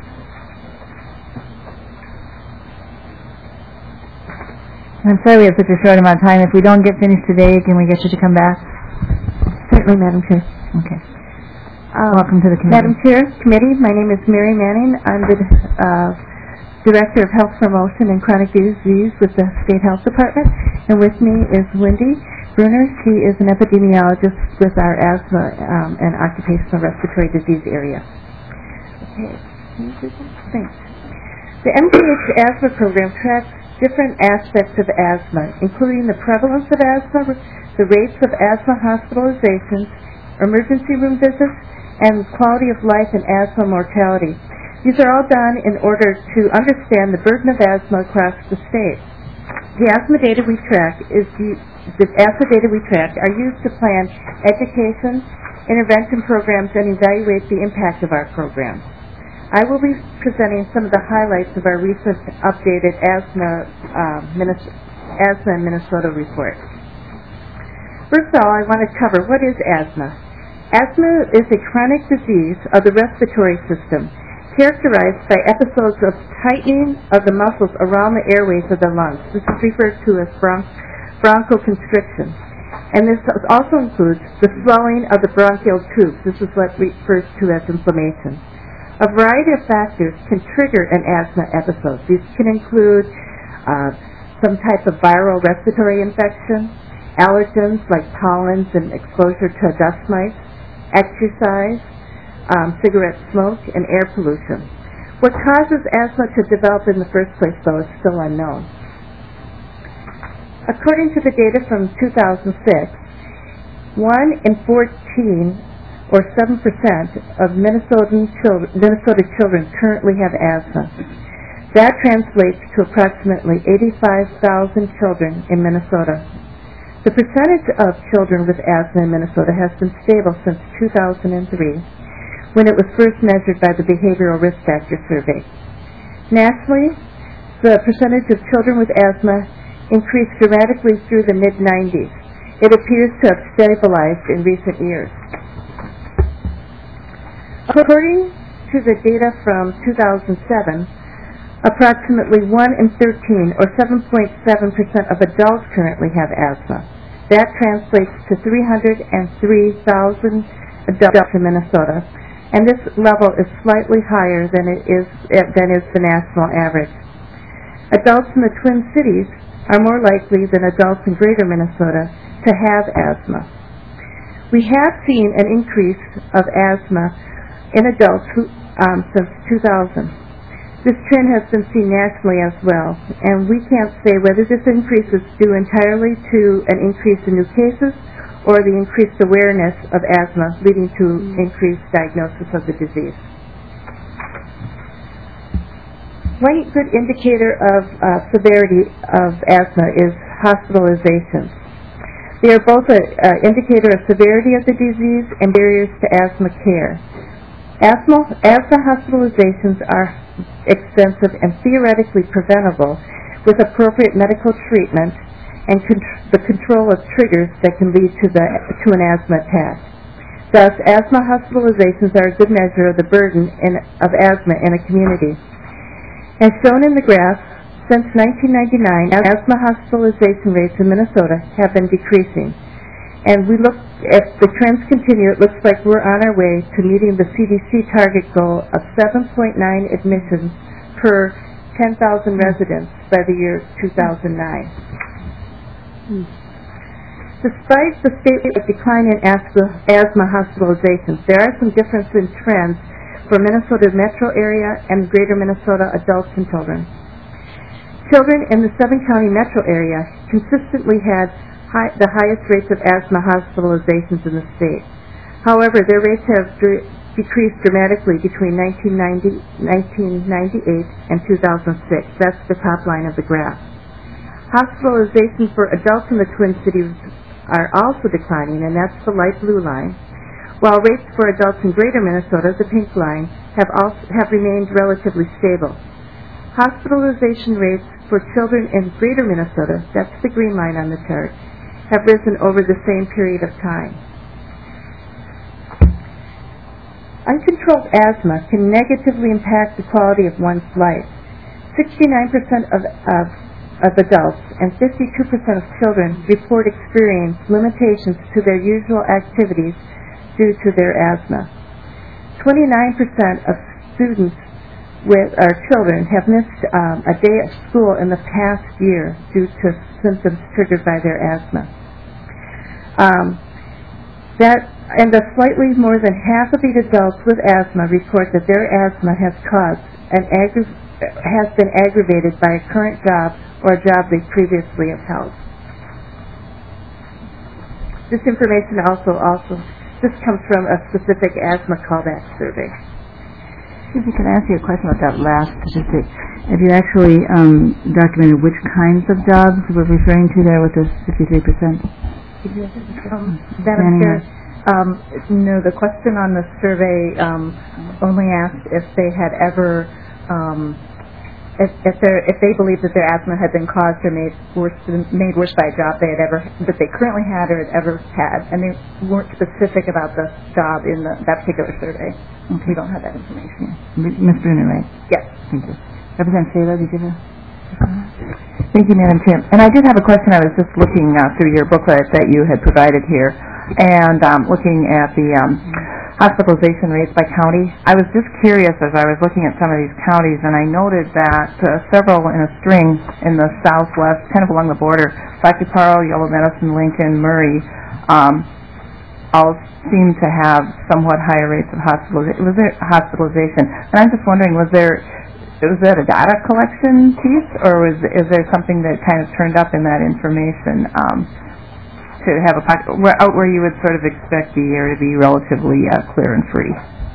I'm sorry we have such a short amount of time. If we don't get finished today, can we get you to come back? Certainly, Madam Chair. Okay. Um, Welcome to the committee. Madam Chair, committee, my name is Mary Manning. I'm the uh, Director of Health Promotion and Chronic Disease with the State Health Department. And with me is Wendy Bruner. She is an epidemiologist with our asthma um, and occupational respiratory disease area. Okay. Thanks. The M T H asthma program tracks different aspects of asthma, including the prevalence of asthma, the rates of asthma hospitalizations, emergency room visits, and quality of life and asthma mortality. These are all done in order to understand the burden of asthma across the state. The asthma data we track is the, the asthma data we track are used to plan education, intervention programs, and evaluate the impact of our programs. I will be presenting some of the highlights of our recent updated asthma, uh, Minnesota, asthma in Minnesota report. First of all, I want to cover what is asthma. Asthma is a chronic disease of the respiratory system characterized by episodes of tightening of the muscles around the airways of the lungs. This is referred to as bronch- bronchoconstriction. And this also includes the swelling of the bronchial tubes. This is what refers to as inflammation. A variety of factors can trigger an asthma episode. These can include uh, some type of viral respiratory infection, allergens like pollens and exposure to dust mites, exercise, um, cigarette smoke, and air pollution. What causes asthma to develop in the first place, though, is still unknown. According to the data from two thousand six, one in fourteen or seven percent of Minnesotan children, Minnesota children currently have asthma. That translates to approximately eighty-five thousand children in Minnesota. The percentage of children with asthma in Minnesota has been stable since two thousand three, when it was first measured by the Behavioral Risk Factor Survey. Nationally, the percentage of children with asthma increased dramatically through the mid nineties. It appears to have stabilized in recent years. According to the data from two thousand seven, approximately one in thirteen, or seven point seven percent of adults currently have asthma. That translates to three hundred three thousand adults in Minnesota, and this level is slightly higher than it is than is the national average. Adults in the Twin Cities are more likely than adults in greater Minnesota to have asthma. We have seen an increase of asthma in adults who, um, since two thousand. This trend has been seen nationally as well, and we can't say whether this increase is due entirely to an increase in new cases or the increased awareness of asthma leading to increased diagnosis of the disease. One good indicator of uh, severity of asthma is hospitalizations. They are both an uh, indicator of severity of the disease and barriers to asthma care. Asthma, asthma hospitalizations are expensive and theoretically preventable with appropriate medical treatment and contr- the control of triggers that can lead to, the, to an asthma attack. Thus, asthma hospitalizations are a good measure of the burden in, of asthma in a community. As shown in the graph, since nineteen ninety-nine, asthma hospitalization rates in Minnesota have been decreasing, And we look, if the trends continue, it looks like we're on our way to meeting the C D C target goal of seven point nine admissions per ten thousand residents by the year two thousand nine. Hmm. Despite the statewide decline in asthma, asthma hospitalizations, there are some differences in trends for Minnesota metro area and greater Minnesota adults and children. Children in the seven-county metro area consistently had high, the highest rates of asthma hospitalizations in the state. However, their rates have dr- decreased dramatically between nineteen ninety, nineteen ninety-eight and two thousand six. That's the top line of the graph. Hospitalizations for adults in the Twin Cities are also declining, and that's the light blue line, while rates for adults in greater Minnesota, the pink line, have, also, have remained relatively stable. Hospitalization rates for children in greater Minnesota, that's the green line on the chart, have risen over the same period of time. Uncontrolled asthma can negatively impact the quality of one's life. sixty-nine percent of, of of adults and fifty-two percent of children report experience limitations to their usual activities due to their asthma. twenty-nine percent of students with our children have missed um, a day of school in the past year due to symptoms triggered by their asthma. Um, that and the slightly more than half of the adults with asthma report that their asthma has caused an aggra- has been aggravated by a current job or a job they previously have held. This information also also this comes from a specific asthma callback survey. Susie, can I ask you a question about that last statistic? Have you actually um, documented which kinds of jobs we're referring to there with this fifty-three percent? Um, Madam Chair, um, no, the question on the survey um, only asked if they had ever um, If, if, if they believed that their asthma had been caused or made worse, made worse by a job they had ever, that they currently had or had ever had, and they weren't specific about the job in the, that particular survey. Okay. We don't have that information. Miz Bruner, right? Yes. Thank you. Representative Saylor, did you have a... Thank you, Madam Chair. And I did have a question. I was just looking uh, through your booklet that you had provided here, and um, looking at the um, hospitalization rates by county. I was just curious as I was looking at some of these counties, and I noted that uh, several in a string in the southwest, kind of along the border, Black Paro, Yellow Medicine, Lincoln, Murray, um, all seem to have somewhat higher rates of hospitalization. Was there hospitalization? And I'm just wondering, was there was that a data collection piece, or was is there something that kind of turned up in that information? Um, to have a pocket, where, out where you would sort of expect the air to be relatively uh, clear and free.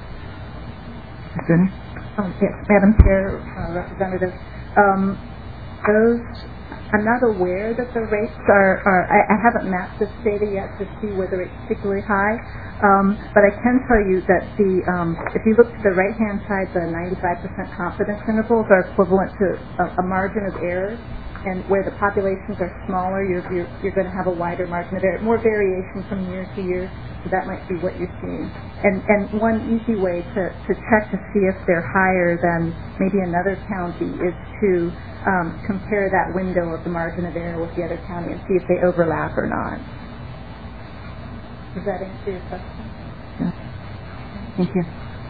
Um, yes, Madam Chair, uh, Representative, um, those, I'm not aware that the rates are, are I, I haven't mapped this data yet to see whether it's particularly high, um, but I can tell you that the, um, if you look to the right-hand side, the ninety-five percent confidence intervals are equivalent to a, a margin of error. And where the populations are smaller, you're, you're, you're going to have a wider margin of error, more variation from year to year, so that might be what you're seeing. And, and one easy way to, to check to see if they're higher than maybe another county is to um, compare that window of the margin of error with the other county and see if they overlap or not. Does that answer your question? Yeah. Thank you.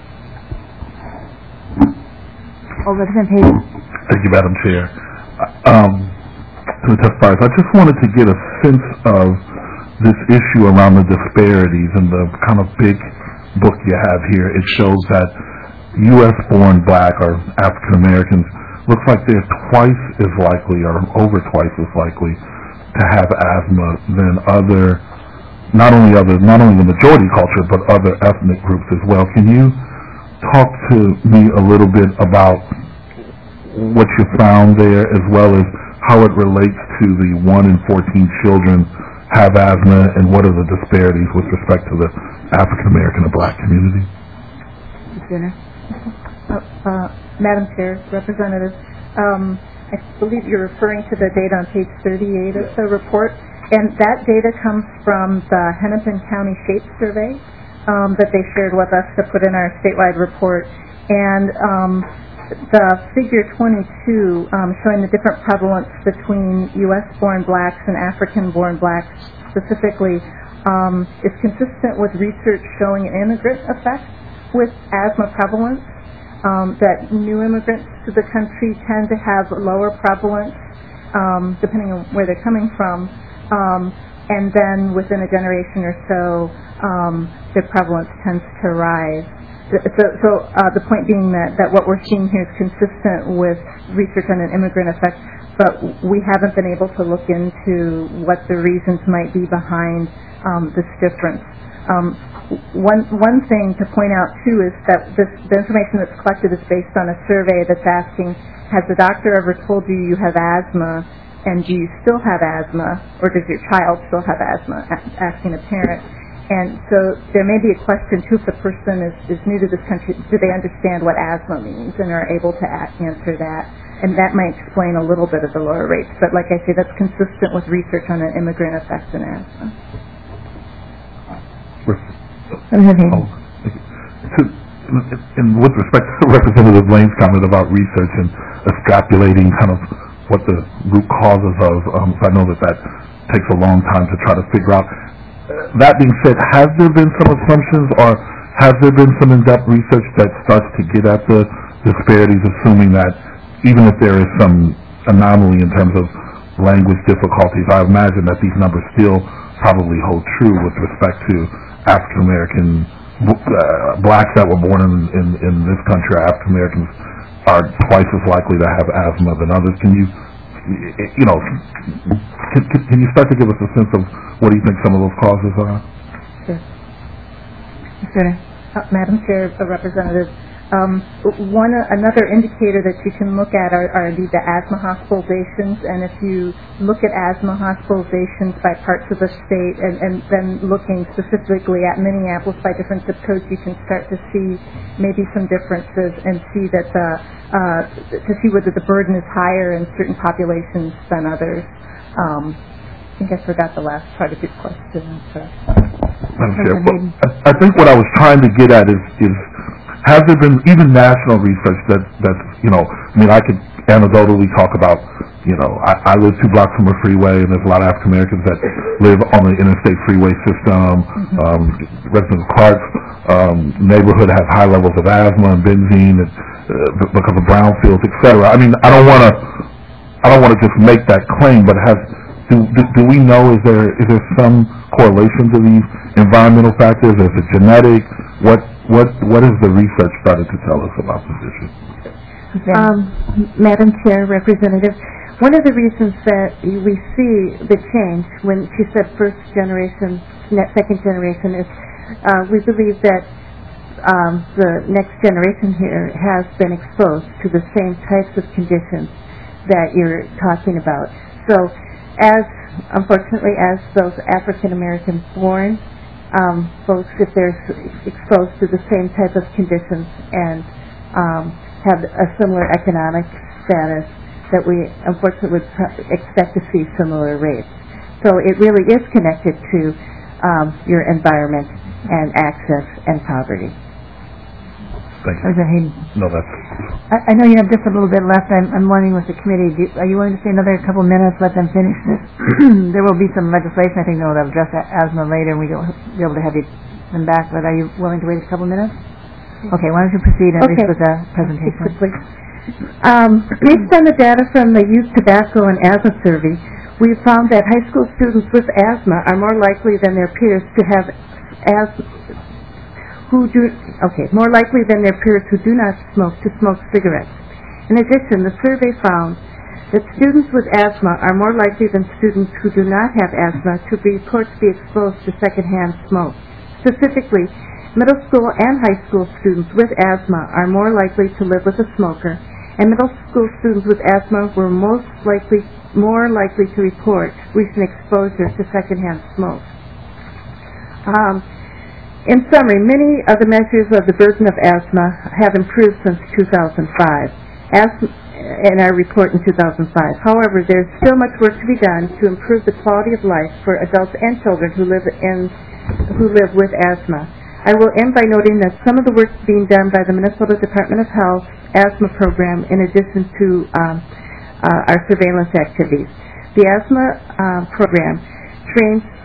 Oh, Representative Hayden. Thank you, Madam Chair. Um, to the testifiers, I just wanted to get a sense of this issue around the disparities and the kind of big book you have here. It shows that U S born black or African Americans looks like they're twice as likely or over twice as likely to have asthma than other, not only other, not only the majority culture, but other ethnic groups as well. Can you talk to me a little bit about what you found there, as well as how it relates to the one in fourteen children have asthma, and what are the disparities with respect to the African American and black community? Uh, uh, Madam Chair, Representative, um, I believe you're referring to the data on page thirty-eight of the report, and that data comes from the Hennepin County Shape Survey um, that they shared with us to put in our statewide report, and um, the figure twenty-two um, showing the different prevalence between U S born blacks and African born blacks specifically um, is consistent with research showing an immigrant effect with asthma prevalence, um, that new immigrants to the country tend to have lower prevalence um, depending on where they're coming from, um, and then within a generation or so, um, their prevalence tends to rise. So, so uh, the point being that, that what we're seeing here is consistent with research on an immigrant effect, but we haven't been able to look into what the reasons might be behind um, this difference. Um, one one thing to point out too is that this, the information that's collected is based on a survey that's asking, has the doctor ever told you you have asthma, and do you still have asthma, or does your child still have asthma? Asking a parent. And so there may be a question too, if the person is, is new to this country, do they understand what asthma means and are able to a- answer that? And that might explain a little bit of the lower rates. But like I say, that's consistent with research on an immigrant effect in asthma. Oh, to, and with respect to Representative Lane's comment about research and extrapolating kind of what the root causes of, um, I know that that takes a long time to try to figure out. That being said, has there been some assumptions, or has there been some in-depth research that starts to get at the disparities, assuming that even if there is some anomaly in terms of language difficulties, I imagine that these numbers still probably hold true with respect to African American uh, blacks that were born in, in, in this country. African Americans are twice as likely to have asthma than others. Can you, you know, can, can you start to give us a sense of what do you think some of those causes are? Sure. Sure. Uh, Madam Chair, uh, Representative, um, one uh, another indicator that you can look at are, are the, the asthma hospitalizations, and if you look at asthma hospitalizations by parts of the state, and, and then looking specifically at Minneapolis by different zip codes, you can start to see maybe some differences and see that the, uh, to see whether the burden is higher in certain populations than others. Um, I think I forgot the last part of your question. So. Madam Chair, well, I, I think what I was trying to get at is, is has there been even national research that, that, you know, I mean, I could anecdotally talk about, you know, I, I live two blocks from a freeway, and there's a lot of African Americans that live on the interstate freeway system. Mm-hmm. um, Resident Clark's um, neighborhood has high levels of asthma and benzene and, uh, because of brownfields, et cetera. I mean, I don't want to, I don't want to just make that claim, but has Do, do, do we know, is there is there some correlation to these environmental factors? Is it genetic? What what what has the research started to tell us about this issue? Um, Madam Chair, Representative, one of the reasons that we see the change when she said first generation, second generation is uh, we believe that um, the next generation here has been exposed to the same types of conditions that you're talking about. So as, unfortunately, as those African American born um, folks, if they're exposed to the same type of conditions and um, have a similar economic status, that we unfortunately would expect to see similar rates. So it really is connected to um, your environment and access and poverty. Thank you. No, that's... I, I know you have just a little bit left. I'm, I'm wondering with the committee, do, are you willing to stay another couple minutes, let them finish this? There will be some legislation, I think, that will address asthma later, and we will be able to have you them back, but are you willing to wait a couple minutes? Okay, why don't you proceed at okay. least with the presentation? Quickly. Um, based on the data from the Youth Tobacco and Asthma Survey, we found that high school students with asthma are more likely than their peers to have asthma, who do, okay, more likely than their peers who do not smoke to smoke cigarettes. In addition, the survey found that students with asthma are more likely than students who do not have asthma to report to be exposed to secondhand smoke. Specifically, middle school and high school students with asthma are more likely to live with a smoker, and middle school students with asthma were most likely, more likely to report recent exposure to secondhand smoke. Um, In summary, many of the measures of the burden of asthma have improved since two thousand five, asthma, in our report in two thousand five. However, there's still much work to be done to improve the quality of life for adults and children who live in who live with asthma. I will end by noting that some of the work being done by the Minnesota Department of Health asthma program, in addition to um, uh, our surveillance activities. The asthma uh, program trains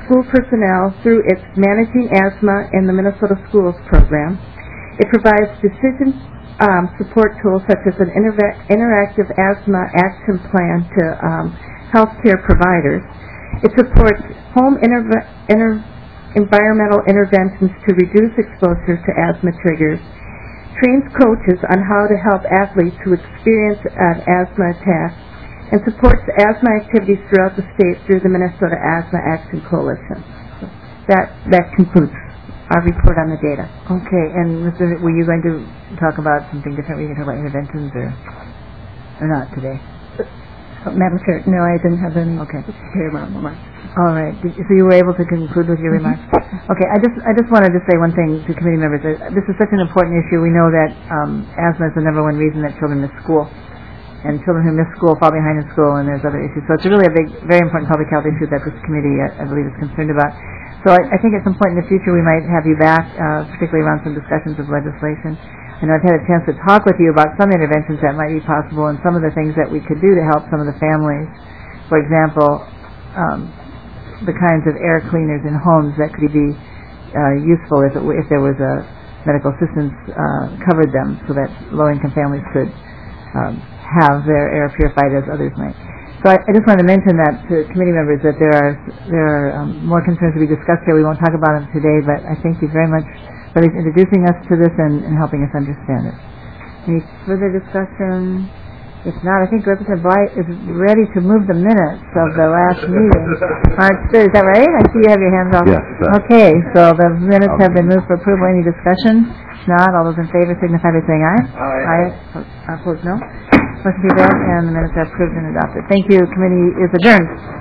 school personnel through its Managing Asthma in the Minnesota Schools program. It provides decision um, support tools such as an inter- interactive asthma action plan to um, healthcare providers. It supports home inter- inter- environmental interventions to reduce exposure to asthma triggers, trains coaches on how to help athletes who experience an asthma attack, and supports asthma activities throughout the state through the Minnesota Asthma Action Coalition. So that that concludes our report on the data. Okay, and Mister were you going to talk about something different? Were you going to talk about interventions or or not today? Oh, Madam Chair, no, I didn't have any. Okay. remarks. All right. Did, so you were able to conclude with your remarks? Okay. I just I just wanted to say one thing to committee members. This is such an important issue. We know that um, asthma is the number one reason that children miss school, and children who miss school fall behind in school, and there's other issues. So it's really a big, very important public health issue that this committee, I, I believe, is concerned about. So I, I think at some point in the future we might have you back, uh, particularly around some discussions of legislation. I know I've had a chance to talk with you about some interventions that might be possible and some of the things that we could do to help some of the families. For example, um, the kinds of air cleaners in homes that could be uh, useful if, it w- if there was a medical assistance uh, covered them so that low-income families could um, have their air purified as others might. So I, I just wanted to mention that to committee members that there are there are um, more concerns to be discussed here. We won't talk about them today, but I thank you very much for at least introducing us to this and, and helping us understand it. Any further discussion? If not, I think Representative Blight is ready to move the minutes of the last meeting. March third, is that right? I see you have your hands up. Yes. Uh, Okay, so the minutes have been moved for approval. Any discussion? If not, all those in favor signify by saying aye. Aye. Aye. Opposed, no. Motion be read, and the minutes are approved and adopted. Thank you. Committee is adjourned.